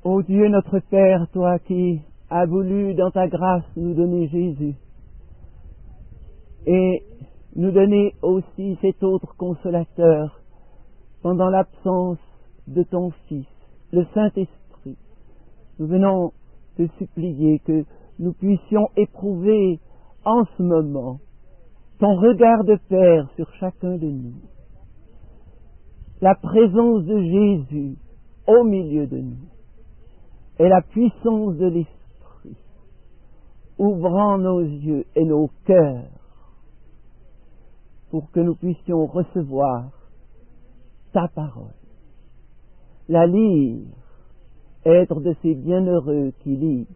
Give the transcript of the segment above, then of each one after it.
Ô Dieu notre Père, toi qui as voulu dans ta grâce nous donner Jésus et nous donner aussi cet autre consolateur pendant l'absence de ton Fils, le Saint-Esprit, nous venons te supplier que nous puissions éprouver en ce moment ton regard de Père sur chacun de nous, la présence de Jésus au milieu de nous et la puissance de l'Esprit, ouvrant nos yeux et nos cœurs pour que nous puissions recevoir ta parole, la lire, être de ces bienheureux qui lisent,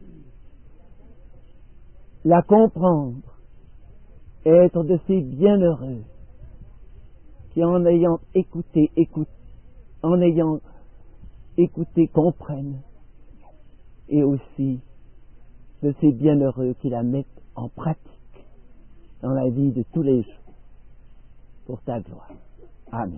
la comprendre, être de ces bienheureux qui en ayant écouté comprennent, et aussi de ces bienheureux qui la mettent en pratique dans la vie de tous les jours pour ta gloire. Amen.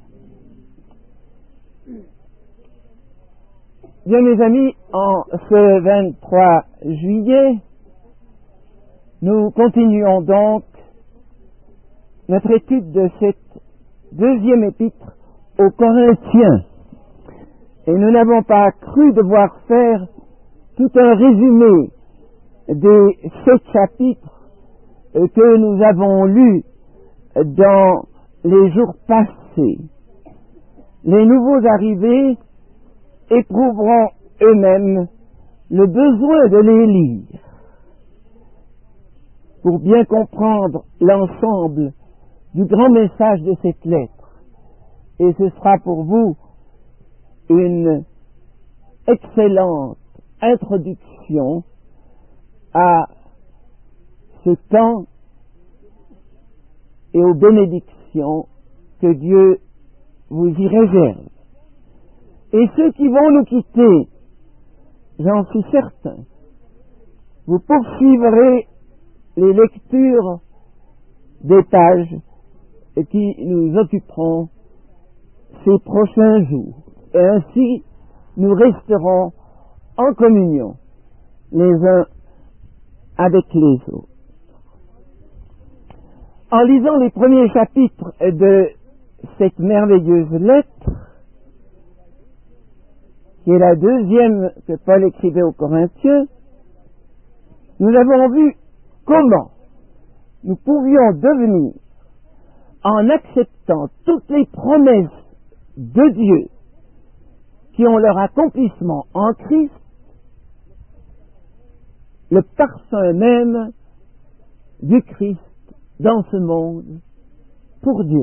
Bien mes amis, en ce 23 juillet, nous continuons donc notre étude de cette deuxième épître aux Corinthiens. Et nous n'avons pas cru devoir faire tout un résumé des 7 chapitres que nous avons lus dans les jours passés. Les nouveaux arrivés éprouveront eux-mêmes le besoin de les lire pour bien comprendre l'ensemble du grand message de cette lettre. Et ce sera pour vous une excellente introduction à ce temps et aux bénédictions que Dieu vous y réserve. Et ceux qui vont nous quitter, j'en suis certain, vous poursuivrez les lectures des pages qui nous occuperont ces prochains jours. Et ainsi, nous resterons en communion les uns avec les autres. En lisant les premiers chapitres de cette merveilleuse lettre, qui est la deuxième que Paul écrivait aux Corinthiens, nous avons vu comment nous pouvions devenir, en acceptant toutes les promesses de Dieu qui ont leur accomplissement en Christ, le parfum même du Christ dans ce monde pour Dieu.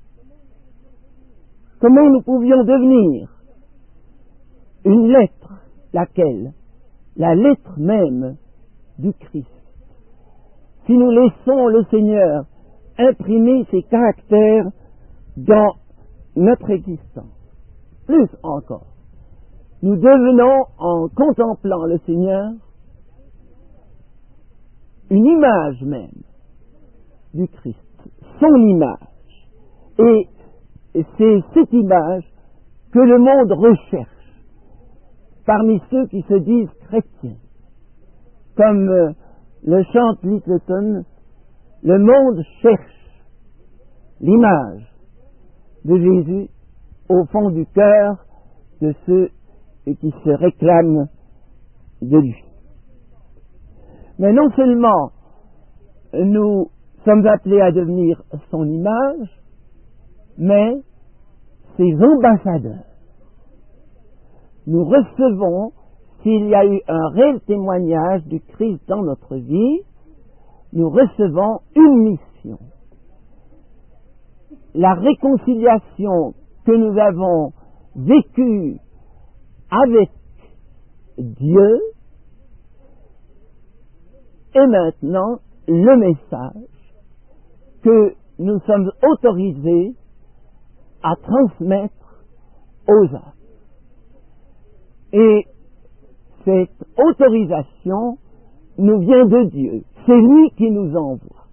Comment nous pouvions devenir une lettre, laquelle? La lettre même du Christ. Si nous laissons le Seigneur imprimer ses caractères dans notre existence. Plus encore, nous devenons, en contemplant le Seigneur, une image même du Christ, son image. Et c'est cette image que le monde recherche parmi ceux qui se disent chrétiens. Comme le chante Littleton, le monde cherche l'image de Jésus au fond du cœur de ceux qui se réclament de lui. Mais non seulement nous sommes appelés à devenir son image, mais ses ambassadeurs. Nous recevons, s'il y a eu un réel témoignage du Christ dans notre vie, nous recevons une mission. La réconciliation que nous avons vécue avec Dieu est maintenant le message que nous sommes autorisés à transmettre aux hommes. Et cette autorisation nous vient de Dieu. C'est lui qui nous envoie.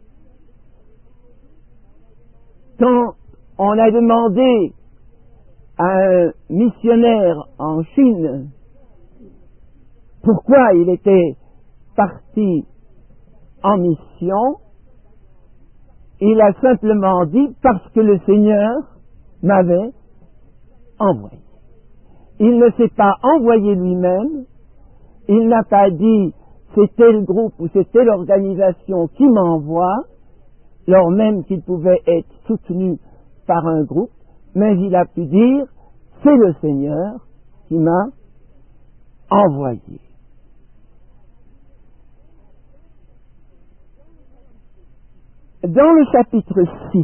Quand on a demandé à un missionnaire en Chine pourquoi il était parti en mission, il a simplement dit parce que le Seigneur m'avait envoyé. Il ne s'est pas envoyé lui-même, il n'a pas dit c'est tel groupe ou c'est telle organisation qui m'envoie, lors même qu'il pouvait être soutenu par un groupe, mais il a pu dire c'est le Seigneur qui m'a envoyé. Dans le chapitre 6,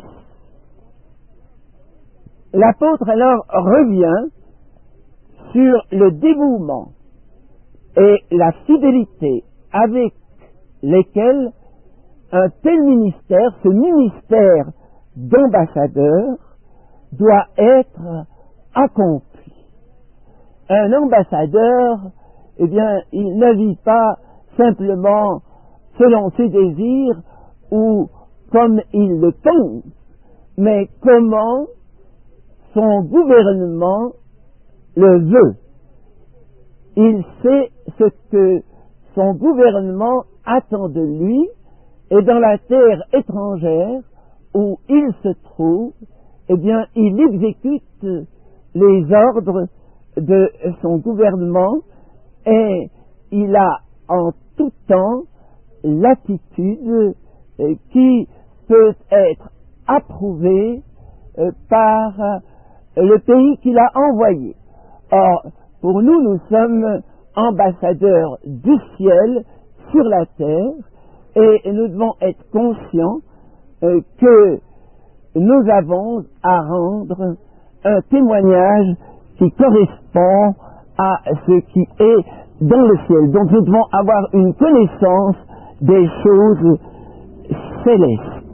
l'apôtre alors revient sur le dévouement et la fidélité avec lesquels un tel ministère, ce ministère d'ambassadeur, doit être accompli. Un ambassadeur, eh bien, il ne vit pas simplement selon ses désirs ou comme il le pense, mais comment son gouvernement le veut. Il sait ce que son gouvernement attend de lui, et dans la terre étrangère où il se trouve, eh bien, il exécute les ordres de son gouvernement et il a en tout temps l'attitude qui peut être approuvée par le pays qu'il a envoyé. Or, pour nous, nous sommes ambassadeurs du ciel sur la terre et nous devons être conscients que nous avons à rendre un témoignage qui correspond à ce qui est dans le ciel. Donc nous devons avoir une connaissance des choses célestes.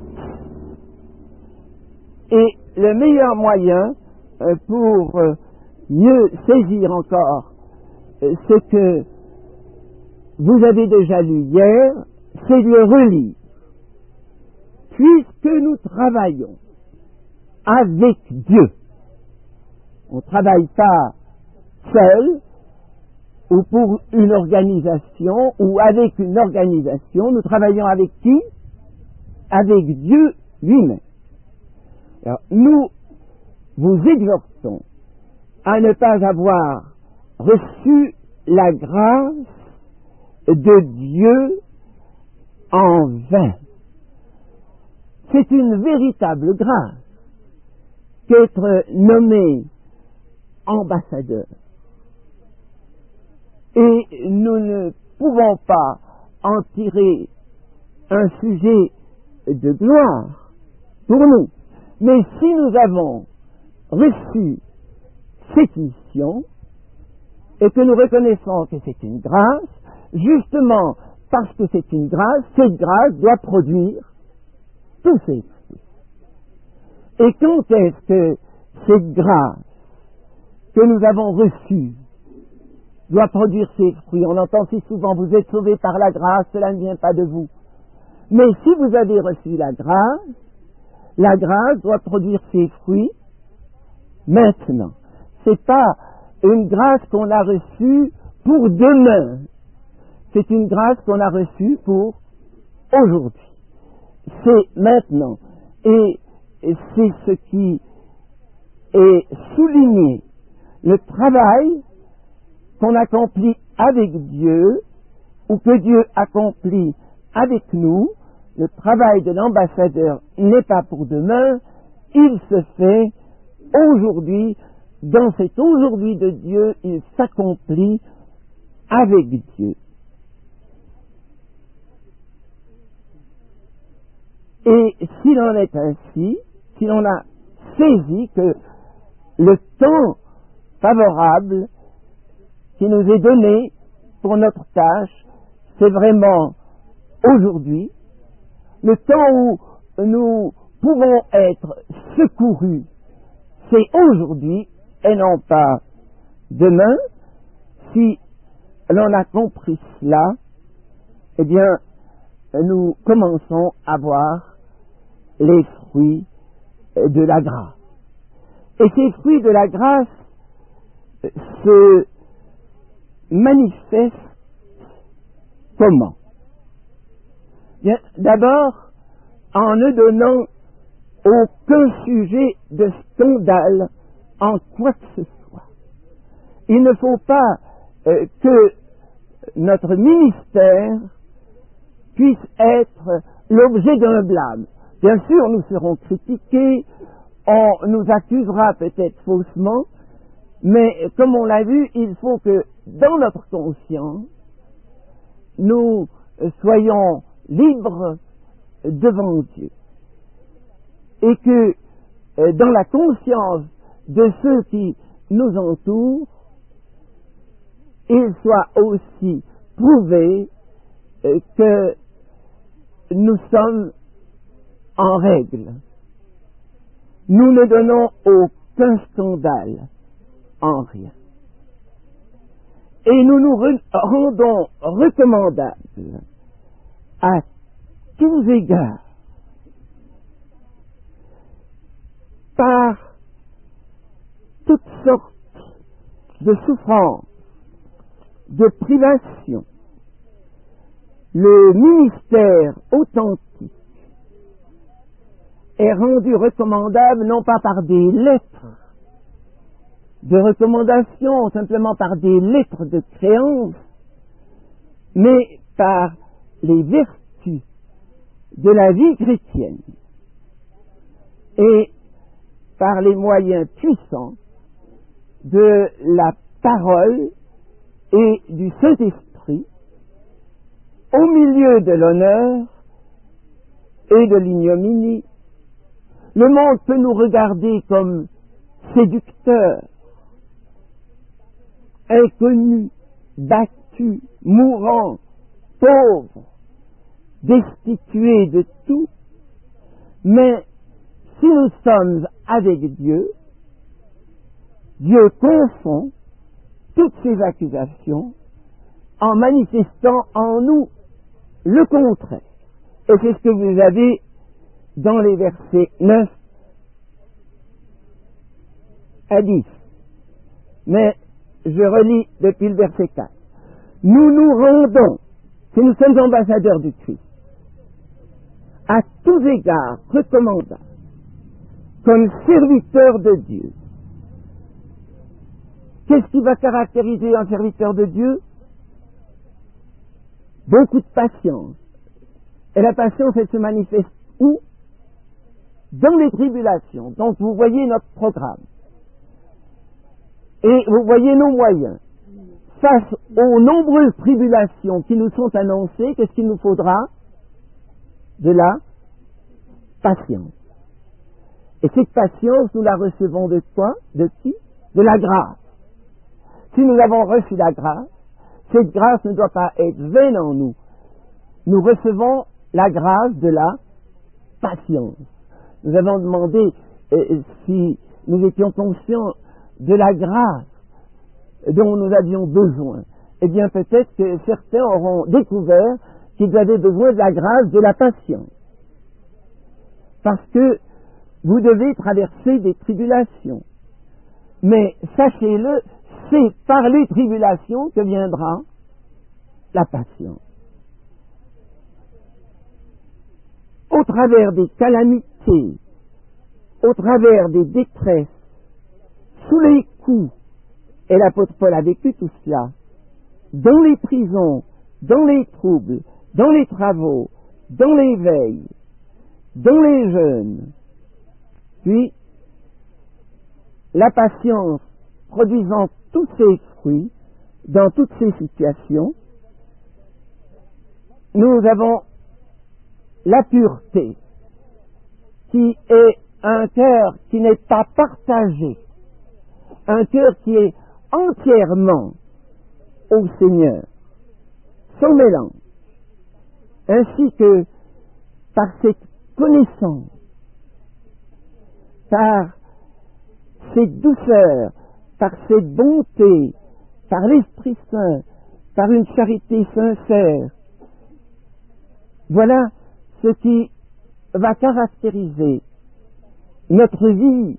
Et le meilleur moyen pour mieux saisir encore ce que vous avez déjà lu hier, c'est de le relire. Puisque nous travaillons avec Dieu, on ne travaille pas seul ou pour une organisation ou avec une organisation, nous travaillons avec qui? Avec Dieu lui-même. Alors, nous vous exhortons à ne pas avoir reçu la grâce de Dieu en vain. C'est une véritable grâce qu'être nommé ambassadeur. Et nous ne pouvons pas en tirer un sujet de gloire pour nous. Mais si nous avons reçu cette mission et que nous reconnaissons que c'est une grâce, justement parce que c'est une grâce, cette grâce doit produire tous ses fruits. Et quand est-ce que cette grâce que nous avons reçue doit produire ses fruits? On entend si souvent, vous êtes sauvés par la grâce, cela ne vient pas de vous. Mais si vous avez reçu la grâce doit produire ses fruits maintenant. C'est pas une grâce qu'on a reçue pour demain. C'est une grâce qu'on a reçue pour aujourd'hui. C'est maintenant. Et c'est ce qui est souligné. Le travail qu'on accomplit avec Dieu, ou que Dieu accomplit avec nous, le travail de l'ambassadeur n'est pas pour demain, il se fait aujourd'hui. Dans cet aujourd'hui de Dieu, il s'accomplit avec Dieu. Et s'il en est ainsi, si l'on a saisi que le temps favorable qui nous est donné pour notre tâche, c'est vraiment aujourd'hui, le temps où nous pouvons être secourus, c'est aujourd'hui et non pas demain. Si l'on a compris cela, eh bien, nous commençons à voir les fruits de la grâce. Et ces fruits de la grâce se manifestent Comment? Bien, d'abord, en ne donnant aucun sujet de scandale en quoi que ce soit. Il ne faut pas que notre ministère puisse être l'objet d'un blâme. Bien sûr, nous serons critiqués, on nous accusera peut-être faussement, mais comme on l'a vu, il faut que dans notre conscience, nous soyons libres devant Dieu. Et que dans la conscience de ceux qui nous entourent, il soit aussi prouvé que nous sommes en règle. Nous ne donnons aucun scandale en rien. Et nous nous rendons recommandables à tous égards par toutes sortes de souffrances, de privations. Le ministère authentique est rendu recommandable non pas par des lettres de recommandation, simplement par des lettres de créance, mais par les vertus de la vie chrétienne et par les moyens puissants de la parole et du Saint-Esprit au milieu de l'honneur et de l'ignominie. Le monde peut nous regarder comme séducteurs, inconnus, battus, mourants, pauvres, destitués de tout, mais si nous sommes avec Dieu, Dieu confond toutes ces accusations en manifestant en nous le contraire. Et c'est ce que vous avez dans les versets 9 à 10. Mais je relis depuis le verset 4. Nous nous rendons, si nous sommes ambassadeurs du Christ, à tous égards recommandables, comme serviteurs de Dieu. Qu'est-ce qui va caractériser un serviteur de Dieu? Beaucoup de patience. Et la patience, elle se manifeste où? Dans les tribulations. Donc vous voyez notre programme. Et vous voyez nos moyens. Face aux nombreuses tribulations qui nous sont annoncées, qu'est-ce qu'il nous faudra? De la patience. Et cette patience, nous la recevons de quoi? De qui? De la grâce. Si nous avons reçu la grâce, cette grâce ne doit pas être vaine en nous. Nous recevons la grâce de la patience. Nous avons demandé si nous étions conscients de la grâce dont nous avions besoin. Eh bien, peut-être que certains auront découvert qu'ils avaient besoin de la grâce de la patience. Parce que vous devez traverser des tribulations. Mais sachez-le, c'est par les tribulations que viendra la patience. Au travers des calamités, au travers des détresses, sous les coups, et l'apôtre Paul a vécu tout cela, dans les prisons, dans les troubles, dans les travaux, dans les veilles, dans les jeûnes, puis la patience produisant tous ses fruits dans toutes ces situations, nous avons la pureté, qui est un cœur qui n'est pas partagé, un cœur qui est entièrement au Seigneur, sans mélange, ainsi que par cette connaissance, par cette douceur, par cette bonté, par l'Esprit Saint, par une charité sincère. Voilà ce qui va caractériser notre vie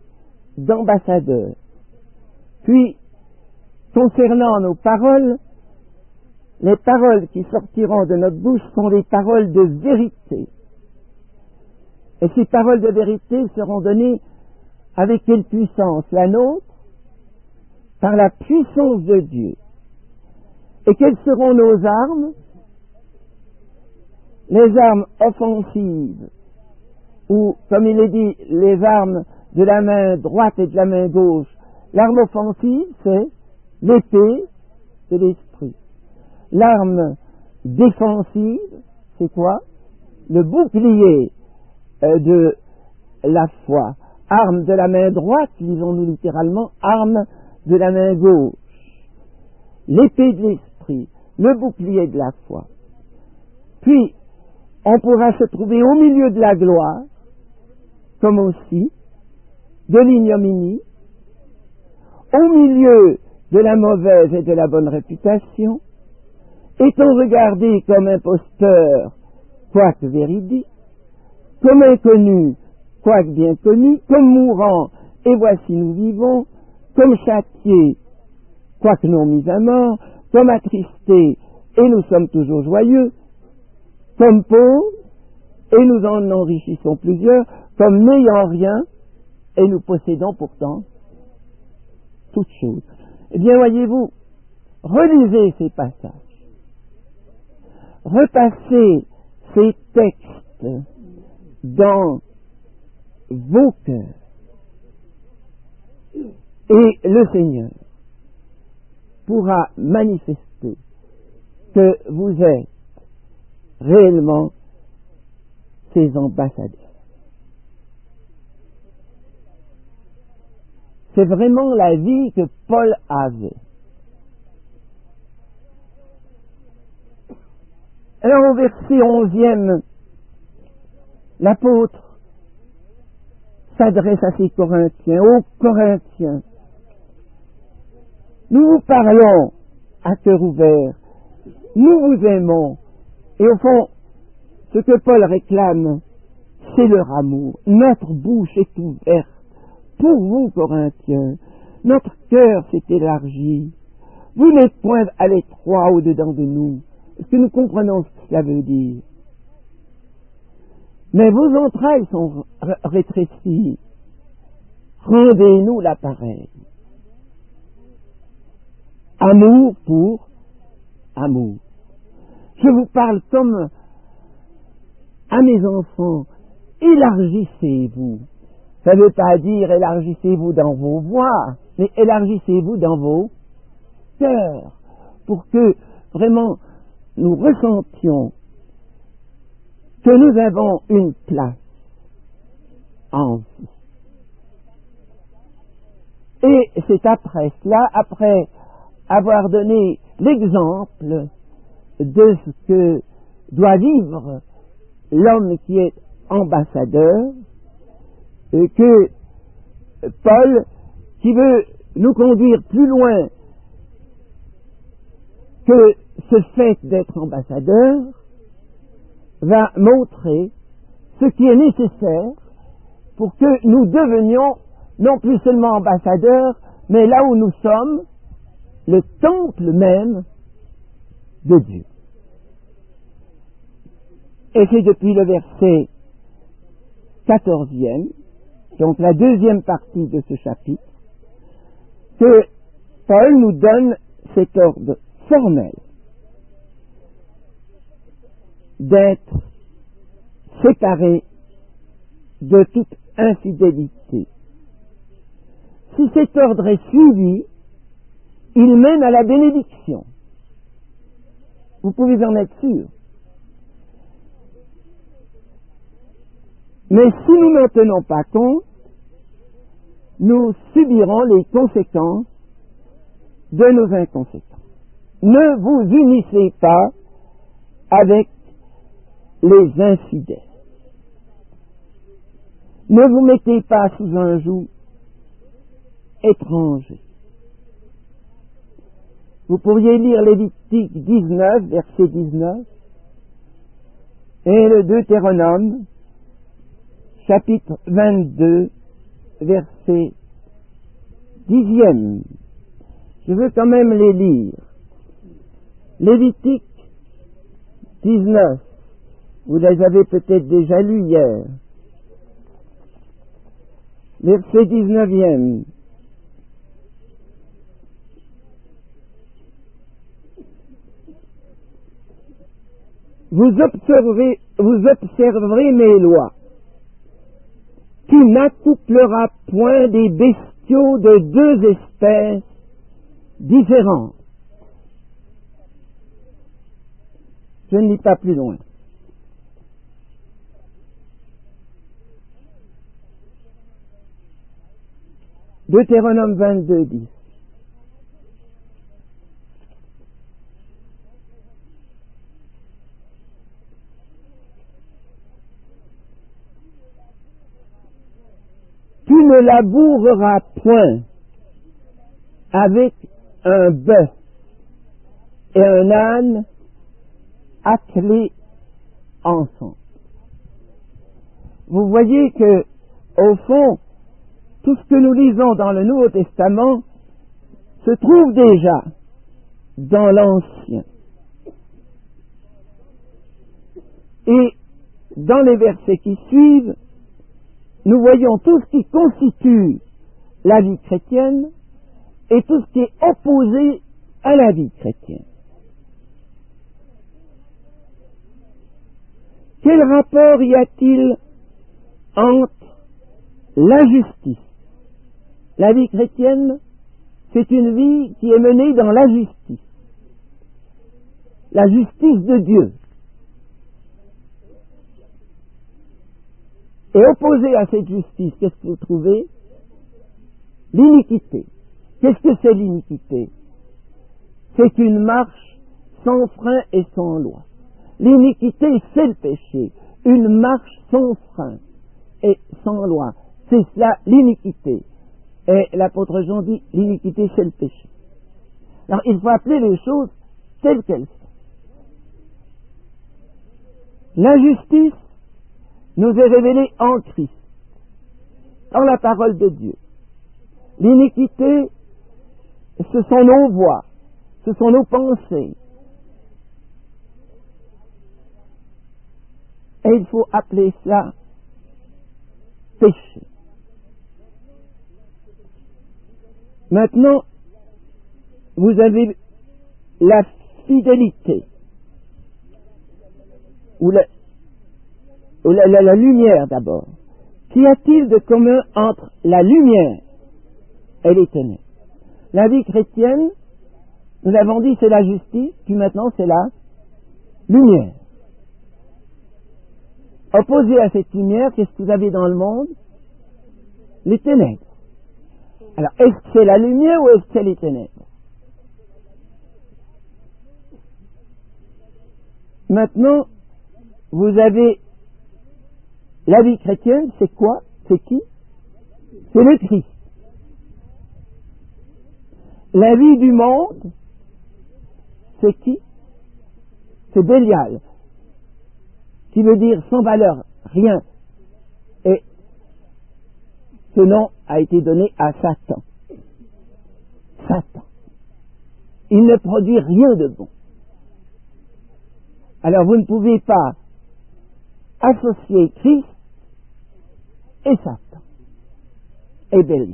d'ambassadeur. Puis, concernant nos paroles, les paroles qui sortiront de notre bouche sont des paroles de vérité. Et ces paroles de vérité seront données avec quelle puissance? La nôtre, par la puissance de Dieu. Et quelles seront nos armes? Les armes offensives, ou, comme il est dit, les armes de la main droite et de la main gauche. L'arme offensive, c'est l'épée de l'esprit. L'arme défensive, c'est quoi? Le bouclier de la foi. Arme de la main droite, lisons-nous littéralement, arme de la main gauche. L'épée de l'esprit, le bouclier de la foi. Puis, on pourra se trouver au milieu de la gloire, comme aussi de l'ignominie, au milieu de la mauvaise et de la bonne réputation, étant regardé comme imposteur, quoique véridique, comme inconnu, quoique bien connu, comme mourant, et voici nous vivons, comme châtié, quoique non mis à mort, comme attristé, et nous sommes toujours joyeux, comme pauvres, et nous en enrichissons plusieurs, comme n'ayant rien, et nous possédons pourtant toutes choses. Eh bien, voyez-vous, relisez ces passages, repassez ces textes dans vos cœurs, et le Seigneur pourra manifester que vous êtes réellement ses ambassadeurs. C'est vraiment la vie que Paul avait. Alors au verset 11e, l'apôtre s'adresse à ces Corinthiens, aux Corinthiens. Nous vous parlons à cœur ouvert, nous vous aimons, et au fond, ce que Paul réclame, c'est leur amour. Notre bouche est ouverte pour vous, Corinthiens. Notre cœur s'est élargi. Vous n'êtes point à l'étroit au-dedans de nous. Est-ce que nous comprenons ce que cela veut dire? Mais vos entrailles sont rétrécies. Rendez-nous l'appareil. Amour pour amour. Je vous parle comme à mes enfants. Élargissez-vous. Ça ne veut pas dire élargissez-vous dans vos voix, mais élargissez-vous dans vos cœurs, pour que vraiment nous ressentions que nous avons une place en vous. Et c'est après cela, après avoir donné l'exemple de ce que doit vivre l'homme qui est ambassadeur, que Paul, qui veut nous conduire plus loin que ce fait d'être ambassadeur, va montrer ce qui est nécessaire pour que nous devenions non plus seulement ambassadeurs, mais là où nous sommes, le temple même de Dieu. Et c'est depuis le verset 14e, donc la deuxième partie de ce chapitre, que Paul nous donne cet ordre formel d'être séparé de toute infidélité. Si cet ordre est suivi, il mène à la bénédiction. Vous pouvez en être sûr. Mais si nous n'en tenons pas compte, nous subirons les conséquences de nos inconséquences. Ne vous unissez pas avec les infidèles. Ne vous mettez pas sous un joug étranger. Vous pourriez lire Lévitique 19, verset 19, et le Deutéronome, chapitre 22, verset 10e. Je veux quand même les lire. Lévitique 19, vous les avez peut-être déjà lus hier. Verset 19e. Vous observerez mes lois. Tu n'accoupleras point des bestiaux de deux espèces différentes. Je ne lis pas plus loin. Deutéronome 22, 10. Tu ne laboureras point avec un bœuf et un âne attelés ensemble. Vous voyez que, au fond, tout ce que nous lisons dans le Nouveau Testament se trouve déjà dans l'Ancien. Et dans les versets qui suivent, nous voyons tout ce qui constitue la vie chrétienne et tout ce qui est opposé à la vie chrétienne. Quel rapport y a-t-il entre la justice? La vie chrétienne, c'est une vie qui est menée dans la justice de Dieu. Et opposé à cette justice, qu'est-ce que vous trouvez? L'iniquité. Qu'est-ce que c'est l'iniquité? C'est une marche sans frein et sans loi. L'iniquité, c'est le péché. Une marche sans frein et sans loi. C'est cela, l'iniquité. Et l'apôtre Jean dit, l'iniquité, c'est le péché. Alors, il faut appeler les choses telles qu'elles sont. La justice nous est révélée en Christ, dans la parole de Dieu. L'iniquité, ce sont nos voies, ce sont nos pensées. Et il faut appeler cela péché. Maintenant, vous avez la fidélité, ou la lumière d'abord. Qu'y a-t-il de commun entre la lumière et les ténèbres? La vie chrétienne, nous avons dit c'est la justice, puis maintenant c'est la lumière. Opposé à cette lumière, qu'est-ce que vous avez dans le monde? Les ténèbres. Alors, est-ce que c'est la lumière ou est-ce que c'est les ténèbres? Maintenant, vous avez la vie chrétienne, c'est quoi? C'est qui? C'est le Christ. La vie du monde, c'est qui? C'est Bélial, qui veut dire sans valeur, rien. Et ce nom a été donné à Satan. Satan. Il ne produit rien de bon. Alors vous ne pouvez pas associer Christ et Satan et Bélial.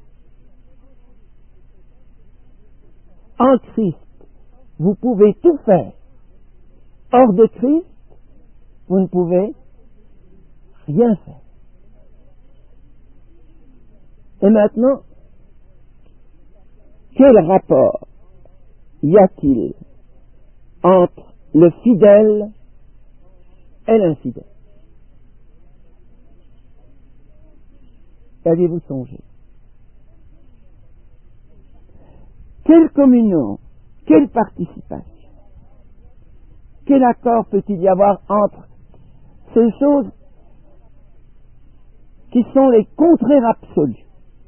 En Christ, vous pouvez tout faire. Hors de Christ, vous ne pouvez rien faire. Et maintenant, quel rapport y a-t-il entre le fidèle et l'infidèle? Avez-vous songé? Quelle communion, quelle participation, quel accord peut-il y avoir entre ces choses qui sont les contraires absolus?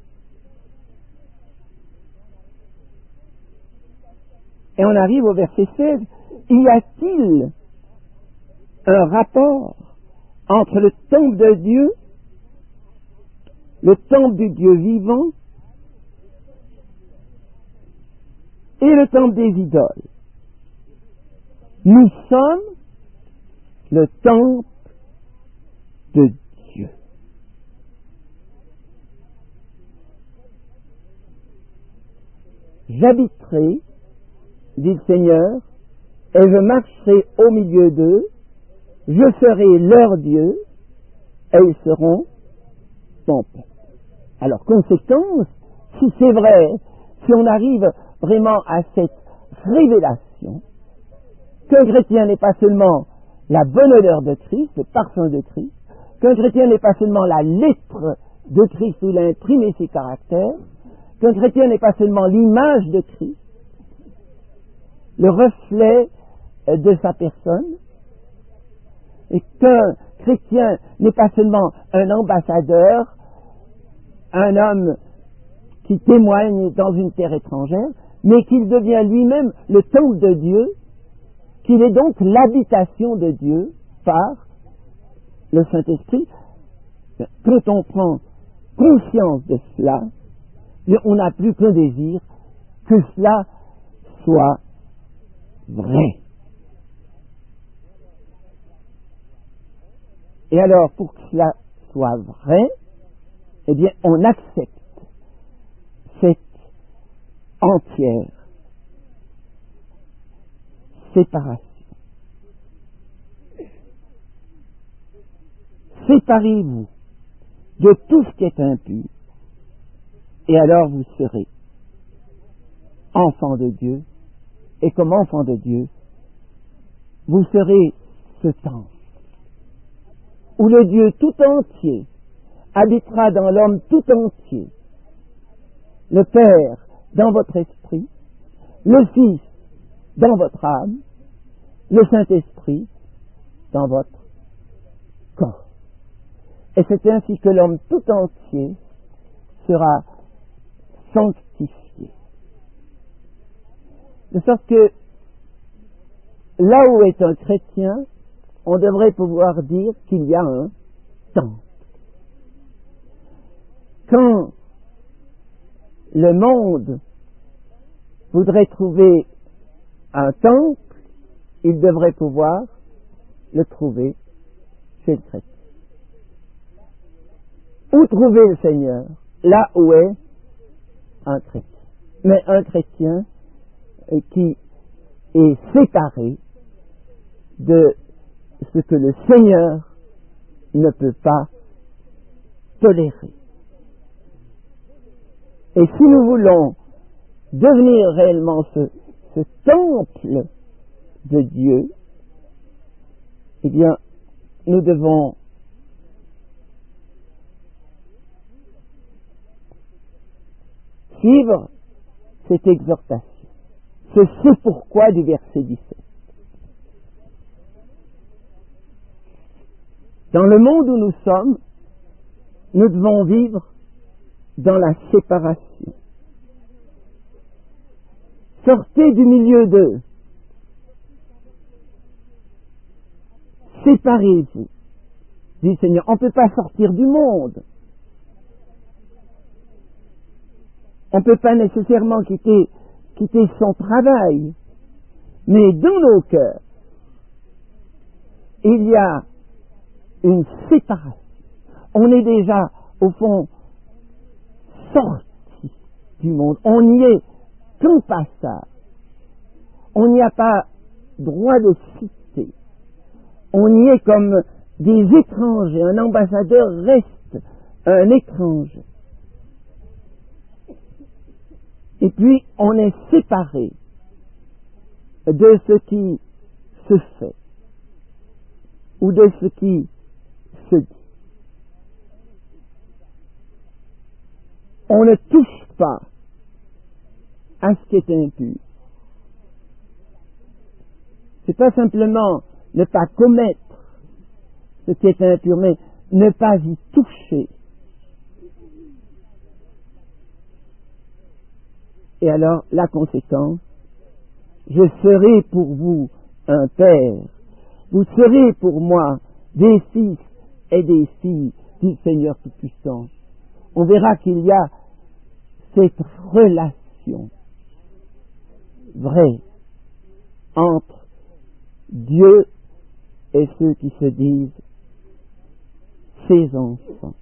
Et on arrive au verset 16. Y a-t-il un rapport entre le temple de Dieu, le temple du Dieu vivant, et le temple des idoles? Nous sommes le temple de Dieu. J'habiterai, dit le Seigneur, et je marcherai au milieu d'eux, je serai leur Dieu, et ils seront mon peuple. Alors, conséquence, si c'est vrai, si on arrive vraiment à cette révélation, qu'un chrétien n'est pas seulement la bonne odeur de Christ, le parfum de Christ, qu'un chrétien n'est pas seulement la lettre de Christ où il a imprimé ses caractères, qu'un chrétien n'est pas seulement l'image de Christ, le reflet de sa personne, et qu'un chrétien n'est pas seulement un ambassadeur, un homme qui témoigne dans une terre étrangère, mais qu'il devient lui-même le temple de Dieu, qu'il est donc l'habitation de Dieu par le Saint-Esprit. Quand on prend conscience de cela, on n'a plus qu'un désir que cela soit vrai. Et alors, pour que cela soit vrai, eh bien, on accepte cette entière séparation. Séparez-vous de tout ce qui est impur, et alors vous serez enfants de Dieu, et comme enfants de Dieu, vous serez ce temple où le Dieu tout entier habitera dans l'homme tout entier, le Père dans votre esprit, le Fils dans votre âme, le Saint-Esprit dans votre corps. Et c'est ainsi que l'homme tout entier sera sanctifié. De sorte que là où est un chrétien, on devrait pouvoir dire qu'il y a un temple. Quand le monde voudrait trouver un temple, il devrait pouvoir le trouver chez le chrétien. Où trouver le Seigneur? Là où est un chrétien. Mais un chrétien qui est séparé de ce que le Seigneur ne peut pas tolérer. Et si nous voulons devenir réellement ce temple de Dieu, eh bien, nous devons suivre cette exhortation. C'est pourquoi du verset 17. Dans le monde où nous sommes, nous devons vivre dans la séparation. Sortez du milieu d'eux. Séparez-vous, dit le Seigneur. On ne peut pas sortir du monde. On ne peut pas nécessairement quitter son travail. Mais dans nos cœurs, il y a une séparation. On est déjà, au fond, sorti du monde. On y est qu'en passage. On n'y a pas droit de citer. On y est comme des étrangers. Un ambassadeur reste un étranger. Et puis, on est séparé de ce qui se fait ou de ce qui se dit. On ne touche pas à ce qui est impur. C'est pas simplement ne pas commettre ce qui est impur, mais ne pas y toucher. Et alors, la conséquence, je serai pour vous un père, vous serez pour moi des fils et des filles du Seigneur Tout-Puissant. On verra qu'il y a cette relation vraie entre Dieu et ceux qui se disent ses enfants.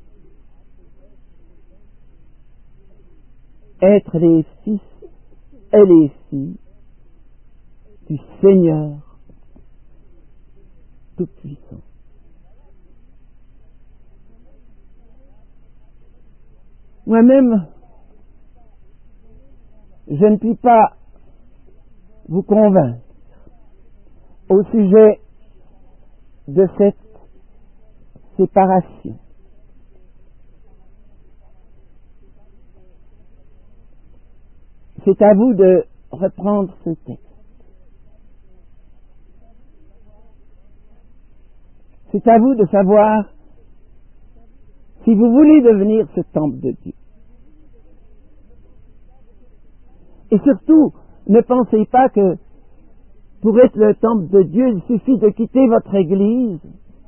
Être les fils et les filles du Seigneur Tout-Puissant. Moi-même, je ne puis pas vous convaincre au sujet de cette séparation. C'est à vous de reprendre ce texte. C'est à vous de savoir si vous voulez devenir ce temple de Dieu. Et surtout, ne pensez pas que pour être le temple de Dieu, il suffit de quitter votre église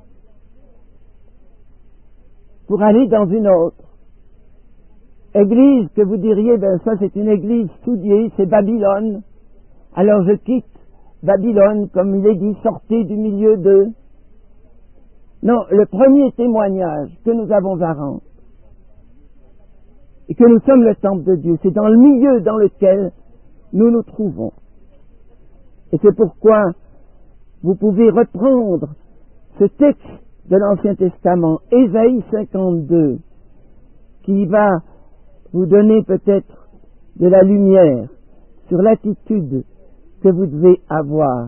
pour aller dans une autre. Église que vous diriez, ben ça c'est une église souillée, c'est Babylone. Alors je quitte Babylone, comme il est dit, sortez du milieu d'eux. Non, le premier témoignage que nous avons à rendre, et que nous sommes le temple de Dieu, c'est dans le milieu dans lequel nous nous trouvons. Et c'est pourquoi vous pouvez reprendre ce texte de l'Ancien Testament, Ésaïe 52, qui va vous donner peut-être de la lumière sur l'attitude que vous devez avoir.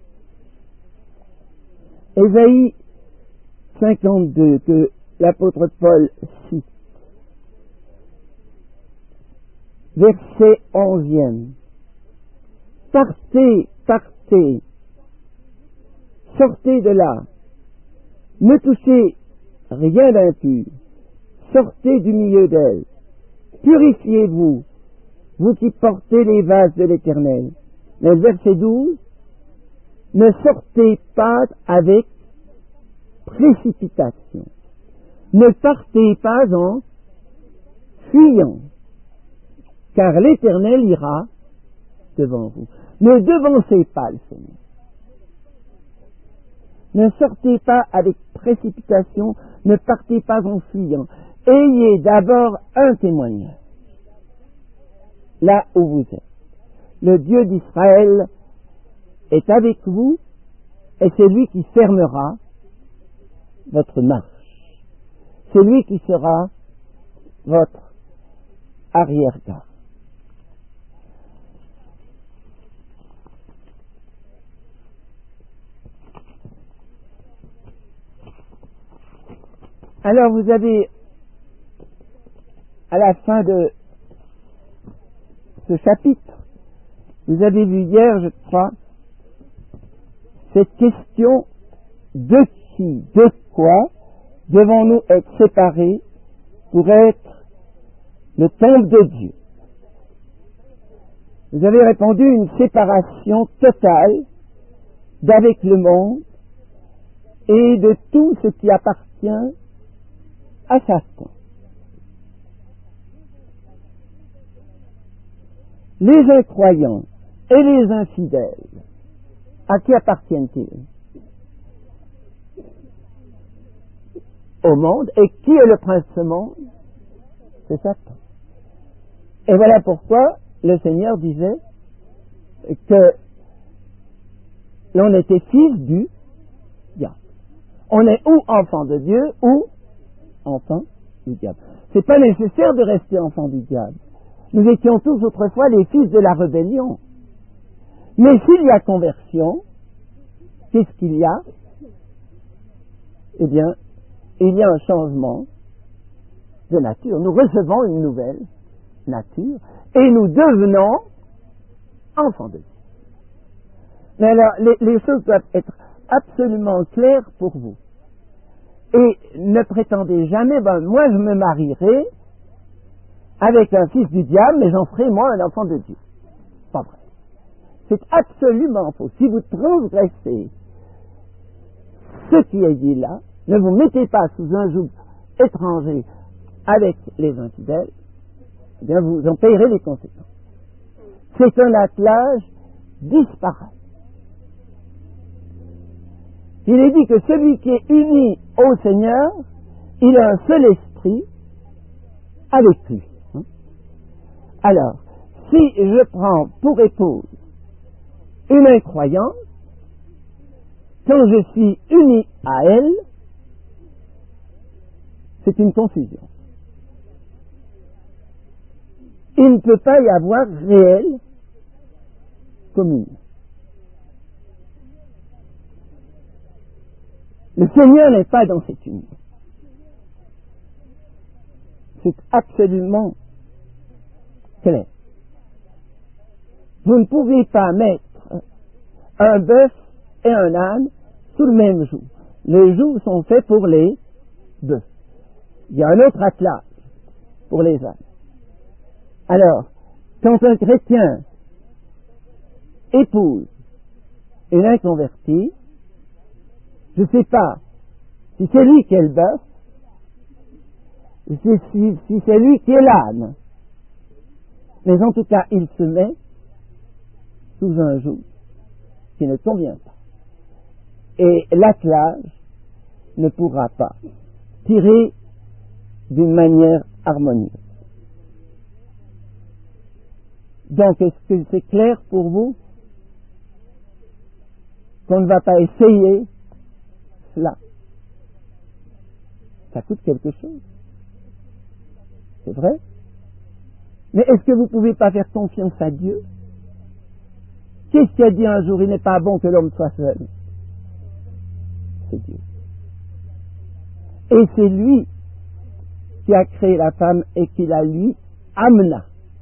Ésaïe 52, que l'apôtre Paul cite. Verset 11e. Partez, partez, sortez de là, ne touchez rien d'impur, sortez du milieu d'elle, purifiez-vous, vous qui portez les vases de l'Éternel. Le verset 12, ne sortez pas avec précipitation, ne partez pas en fuyant, car l'Éternel ira devant vous. Ne devancez pas le Seigneur. Ne sortez pas avec précipitation, ne partez pas en fuyant. Ayez d'abord un témoignage, là où vous êtes. Le Dieu d'Israël est avec vous, et c'est lui qui fermera votre marche. C'est lui qui sera votre arrière-garde. Alors vous avez, à la fin de ce chapitre, vous avez vu hier, je crois, cette question de qui, de quoi devons-nous être séparés pour être le temple de Dieu. Vous avez répondu une séparation totale d'avec le monde et de tout ce qui appartient à Satan. Les incroyants et les infidèles, à qui appartiennent-ils? Au monde. Et qui est le prince de ce monde? C'est Satan. Et voilà pourquoi le Seigneur disait que l'on était fils du diable. On est ou enfant de Dieu ou enfant du diable. C'est pas nécessaire de rester enfant du diable. Nous étions tous autrefois les fils de la rébellion. Mais s'il y a conversion, qu'est-ce qu'il y a? Eh bien, il y a un changement de nature. Nous recevons une nouvelle nature et nous devenons enfants de Dieu. Mais alors, les choses doivent être absolument claires pour vous. Et ne prétendez jamais, moi je me marierai avec un fils du diable, mais j'en ferai moi un enfant de Dieu. Pas vrai. C'est absolument faux. Si vous transgressez ce qui est dit là, ne vous mettez pas sous un joug étranger avec les infidèles, eh bien vous en payerez les conséquences. C'est un attelage disparate. Il est dit que celui qui est uni au Seigneur, il a un seul esprit avec lui. Alors, si je prends pour épouse une incroyante, quand je suis uni à elle, c'est une confusion. Il ne peut pas y avoir réelle communion. Le Seigneur n'est pas dans cette union. C'est absolument clair. Vous ne pouvez pas mettre un bœuf et un âne sous le même joug. Les jougs sont faits pour les bœufs. Il y a un autre attelage pour les ânes. Alors, quand un chrétien épouse une inconvertie, je ne sais pas si c'est lui qui est le bœuf, ou si c'est lui qui est l'âne. Mais en tout cas, il se met sous un joug qui ne convient pas. Et l'attelage ne pourra pas tirer d'une manière harmonieuse. Donc, est-ce que c'est clair pour vous qu'on ne va pas essayer cela? Ça coûte quelque chose. C'est vrai. Mais est-ce que vous ne pouvez pas faire confiance à Dieu? Qu'est-ce qui a dit un jour, il n'est pas bon que l'homme soit seul? C'est Dieu. Et c'est lui qui a créé la femme et qui la lui amena.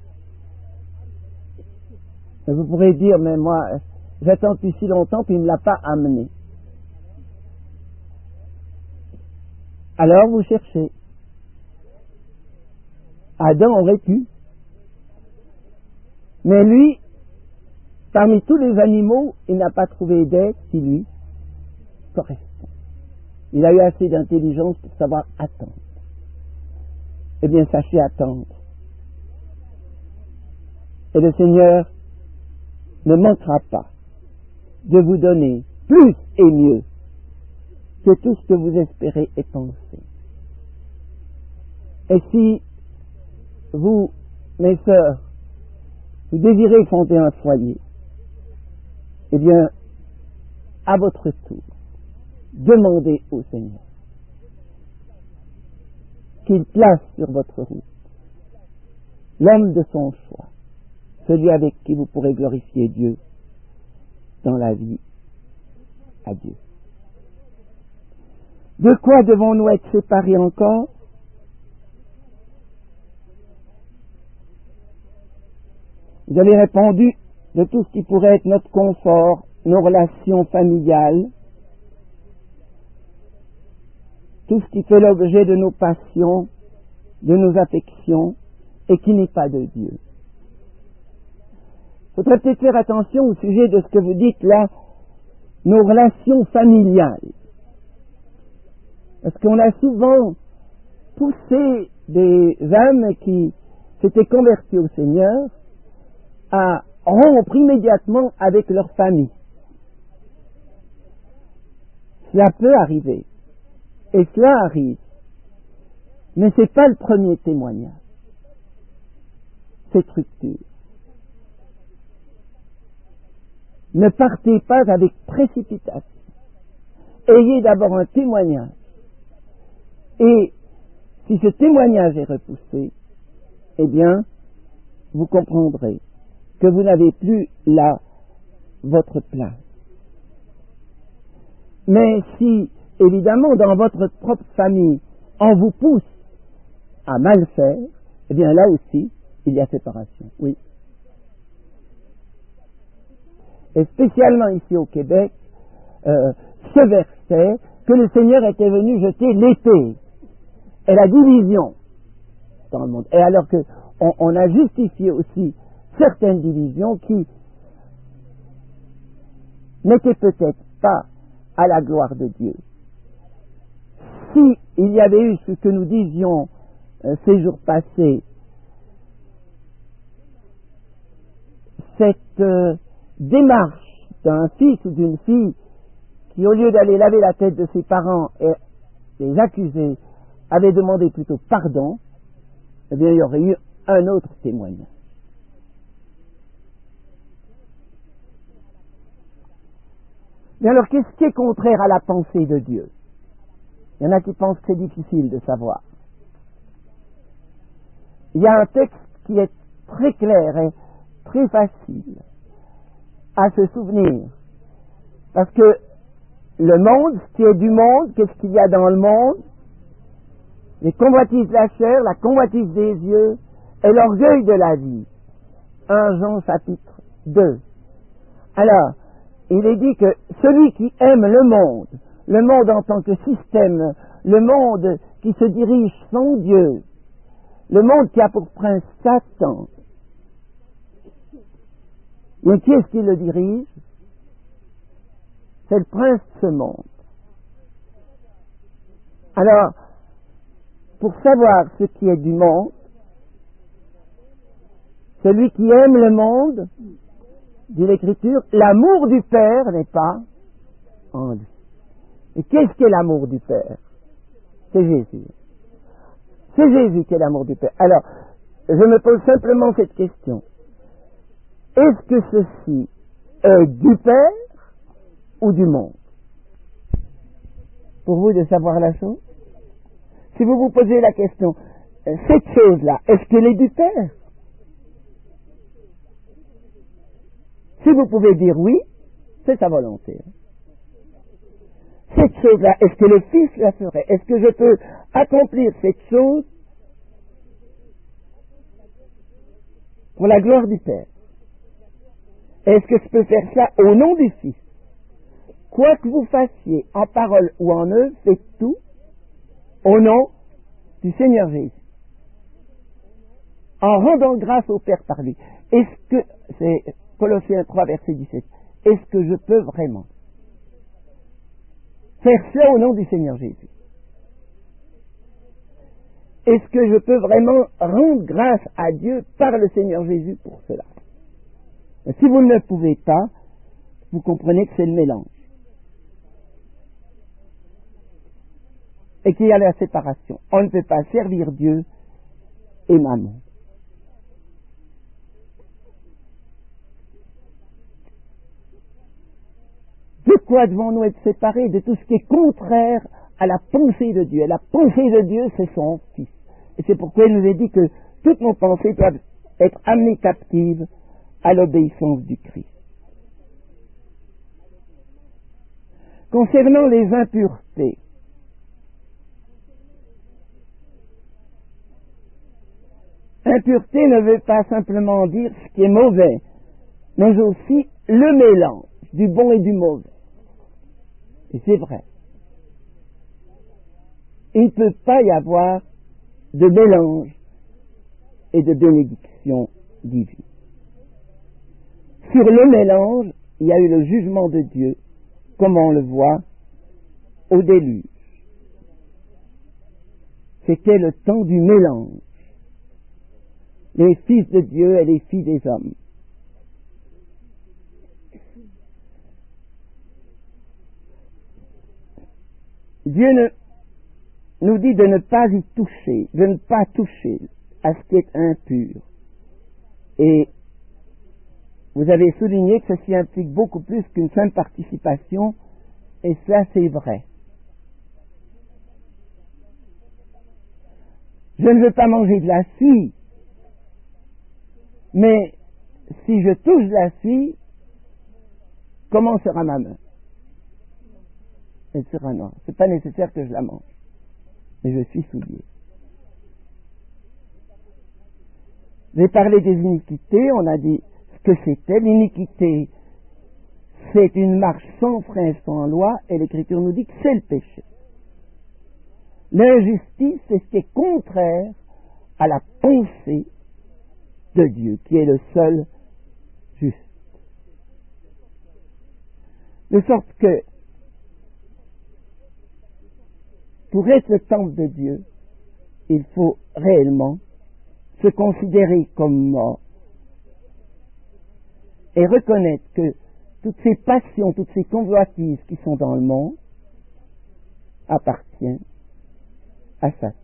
Et vous pourrez dire, mais moi, j'attends depuis si longtemps puis il ne l'a pas amené. Alors vous cherchez. Adam aurait pu. Mais lui, parmi tous les animaux, il n'a pas trouvé d'être qui lui correspond. Il a eu assez d'intelligence pour savoir attendre. Eh bien, sachez attendre. Et le Seigneur ne manquera pas de vous donner plus et mieux que tout ce que vous espérez et pensez. Et si vous, mes sœurs, vous désirez fonder un foyer, eh bien, à votre tour, demandez au Seigneur qu'il place sur votre route l'homme de son choix, celui avec qui vous pourrez glorifier Dieu dans la vie à Dieu. De quoi devons-nous être séparés encore? Vous avez répondu de tout ce qui pourrait être notre confort, nos relations familiales, tout ce qui fait l'objet de nos passions, de nos affections, et qui n'est pas de Dieu. Il faudrait peut-être faire attention au sujet de ce que vous dites là, nos relations familiales. Parce qu'on a souvent poussé des âmes qui s'étaient converties au Seigneur à rompre immédiatement avec leur famille. Cela peut arriver. Et cela arrive. Mais ce n'est pas le premier témoignage. Cette rupture. Ne partez pas avec précipitation. Ayez d'abord un témoignage. Et si ce témoignage est repoussé, eh bien, vous comprendrez que vous n'avez plus là votre place. Mais si, évidemment, dans votre propre famille, on vous pousse à mal faire, eh bien là aussi, il y a séparation. Oui. Et spécialement ici au Québec, ce verset, que le Seigneur était venu jeter l'épée et la division dans le monde. Et alors que on a justifié aussi certaines divisions qui n'étaient peut-être pas à la gloire de Dieu. Si il y avait eu ce que nous disions ces jours passés, cette démarche d'un fils ou d'une fille qui, au lieu d'aller laver la tête de ses parents et les accuser, avait demandé plutôt pardon, eh bien, il y aurait eu un autre témoignage. Mais alors, qu'est-ce qui est contraire à la pensée de Dieu? Il y en a qui pensent que c'est difficile de savoir. Il y a un texte qui est très clair et très facile à se souvenir. Parce que le monde, ce qui est du monde, qu'est-ce qu'il y a dans le monde? Les convoitises de la chair, la convoitise des yeux et l'orgueil de la vie. 1 Jean chapitre 2. Alors, il est dit que celui qui aime le monde en tant que système, le monde qui se dirige sans Dieu, le monde qui a pour prince Satan, mais qui est-ce qui le dirige? C'est le prince de ce monde. Alors, pour savoir ce qui est du monde, celui qui aime le monde, dit l'Écriture, l'amour du Père n'est pas en lui. Et qu'est-ce qu'est l'amour du Père? C'est Jésus. C'est Jésus qui est l'amour du Père. Alors, je me pose simplement cette question. Est-ce que ceci est du Père ou du monde? Pour vous de savoir la chose? Si vous vous posez la question, cette chose-là, est-ce qu'elle est du Père? Si vous pouvez dire oui, c'est sa volonté. Cette chose-là, est-ce que le Fils la ferait? Est-ce que je peux accomplir cette chose pour la gloire du Père? Est-ce que je peux faire ça au nom du Fils? Quoi que vous fassiez, en parole ou en œuvre, faites tout au nom du Seigneur Jésus, en rendant grâce au Père par lui. Est-ce que, c'est Colossiens 3, verset 17, est-ce que je peux vraiment faire cela au nom du Seigneur Jésus? Est-ce que je peux vraiment rendre grâce à Dieu par le Seigneur Jésus pour cela? Et si vous ne le pouvez pas, vous comprenez que c'est le mélange. Et qu'il y a la séparation. On ne peut pas servir Dieu et Mammon. De quoi devons-nous être séparés? De tout ce qui est contraire à la pensée de Dieu. Et la pensée de Dieu, c'est son Fils. Et c'est pourquoi il nous est dit que toutes nos pensées doivent être amenées captives à l'obéissance du Christ. Concernant les impuretés, impureté ne veut pas simplement dire ce qui est mauvais, mais aussi le mélange du bon et du mauvais. Et c'est vrai. Il ne peut pas y avoir de mélange et de bénédiction divine. Sur le mélange, il y a eu le jugement de Dieu, comme on le voit au déluge. C'était le temps du mélange. Les fils de Dieu et les filles des hommes. Dieu nous dit de ne pas y toucher, de ne pas toucher à ce qui est impur. Et vous avez souligné que ceci implique beaucoup plus qu'une simple participation, et cela c'est vrai. Je ne veux pas manger de la suie, mais si je touche la suie, comment sera ma main? Elle sera noire. C'est pas nécessaire que je la mange, mais je suis souillé. J'ai parlé des iniquités, on a dit ce que c'était. L'iniquité, c'est une marche sans frein, sans loi, et l'Écriture nous dit que c'est le péché. L'injustice, c'est ce qui est contraire à la pensée de Dieu, qui est le seul juste. De sorte que, pour être le temple de Dieu, il faut réellement se considérer comme mort et reconnaître que toutes ces passions, toutes ces convoitises qui sont dans le monde appartiennent à Satan.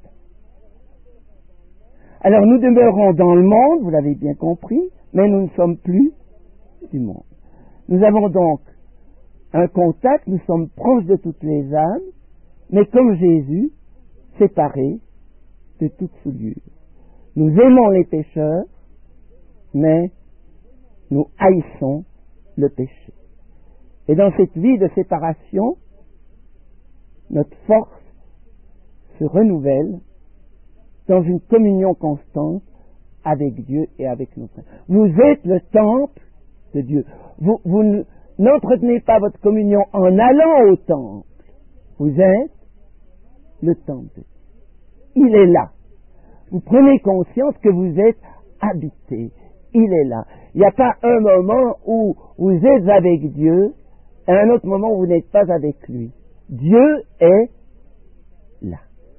Alors nous demeurons dans le monde, vous l'avez bien compris, mais nous ne sommes plus du monde. Nous avons donc un contact, nous sommes proches de toutes les âmes, mais comme Jésus, séparés de toute souillure. Nous aimons les pécheurs, mais nous haïssons le péché. Et dans cette vie de séparation, notre force se renouvelle dans une communion constante avec Dieu et avec nos frères. Vous êtes le temple de Dieu. Vous n'entretenez pas votre communion en allant au temple. Vous êtes le temple de Dieu. Il est là. Vous prenez conscience que vous êtes habité. Il est là. Il n'y a pas un moment où vous êtes avec Dieu et un autre moment où vous n'êtes pas avec lui. Dieu est là.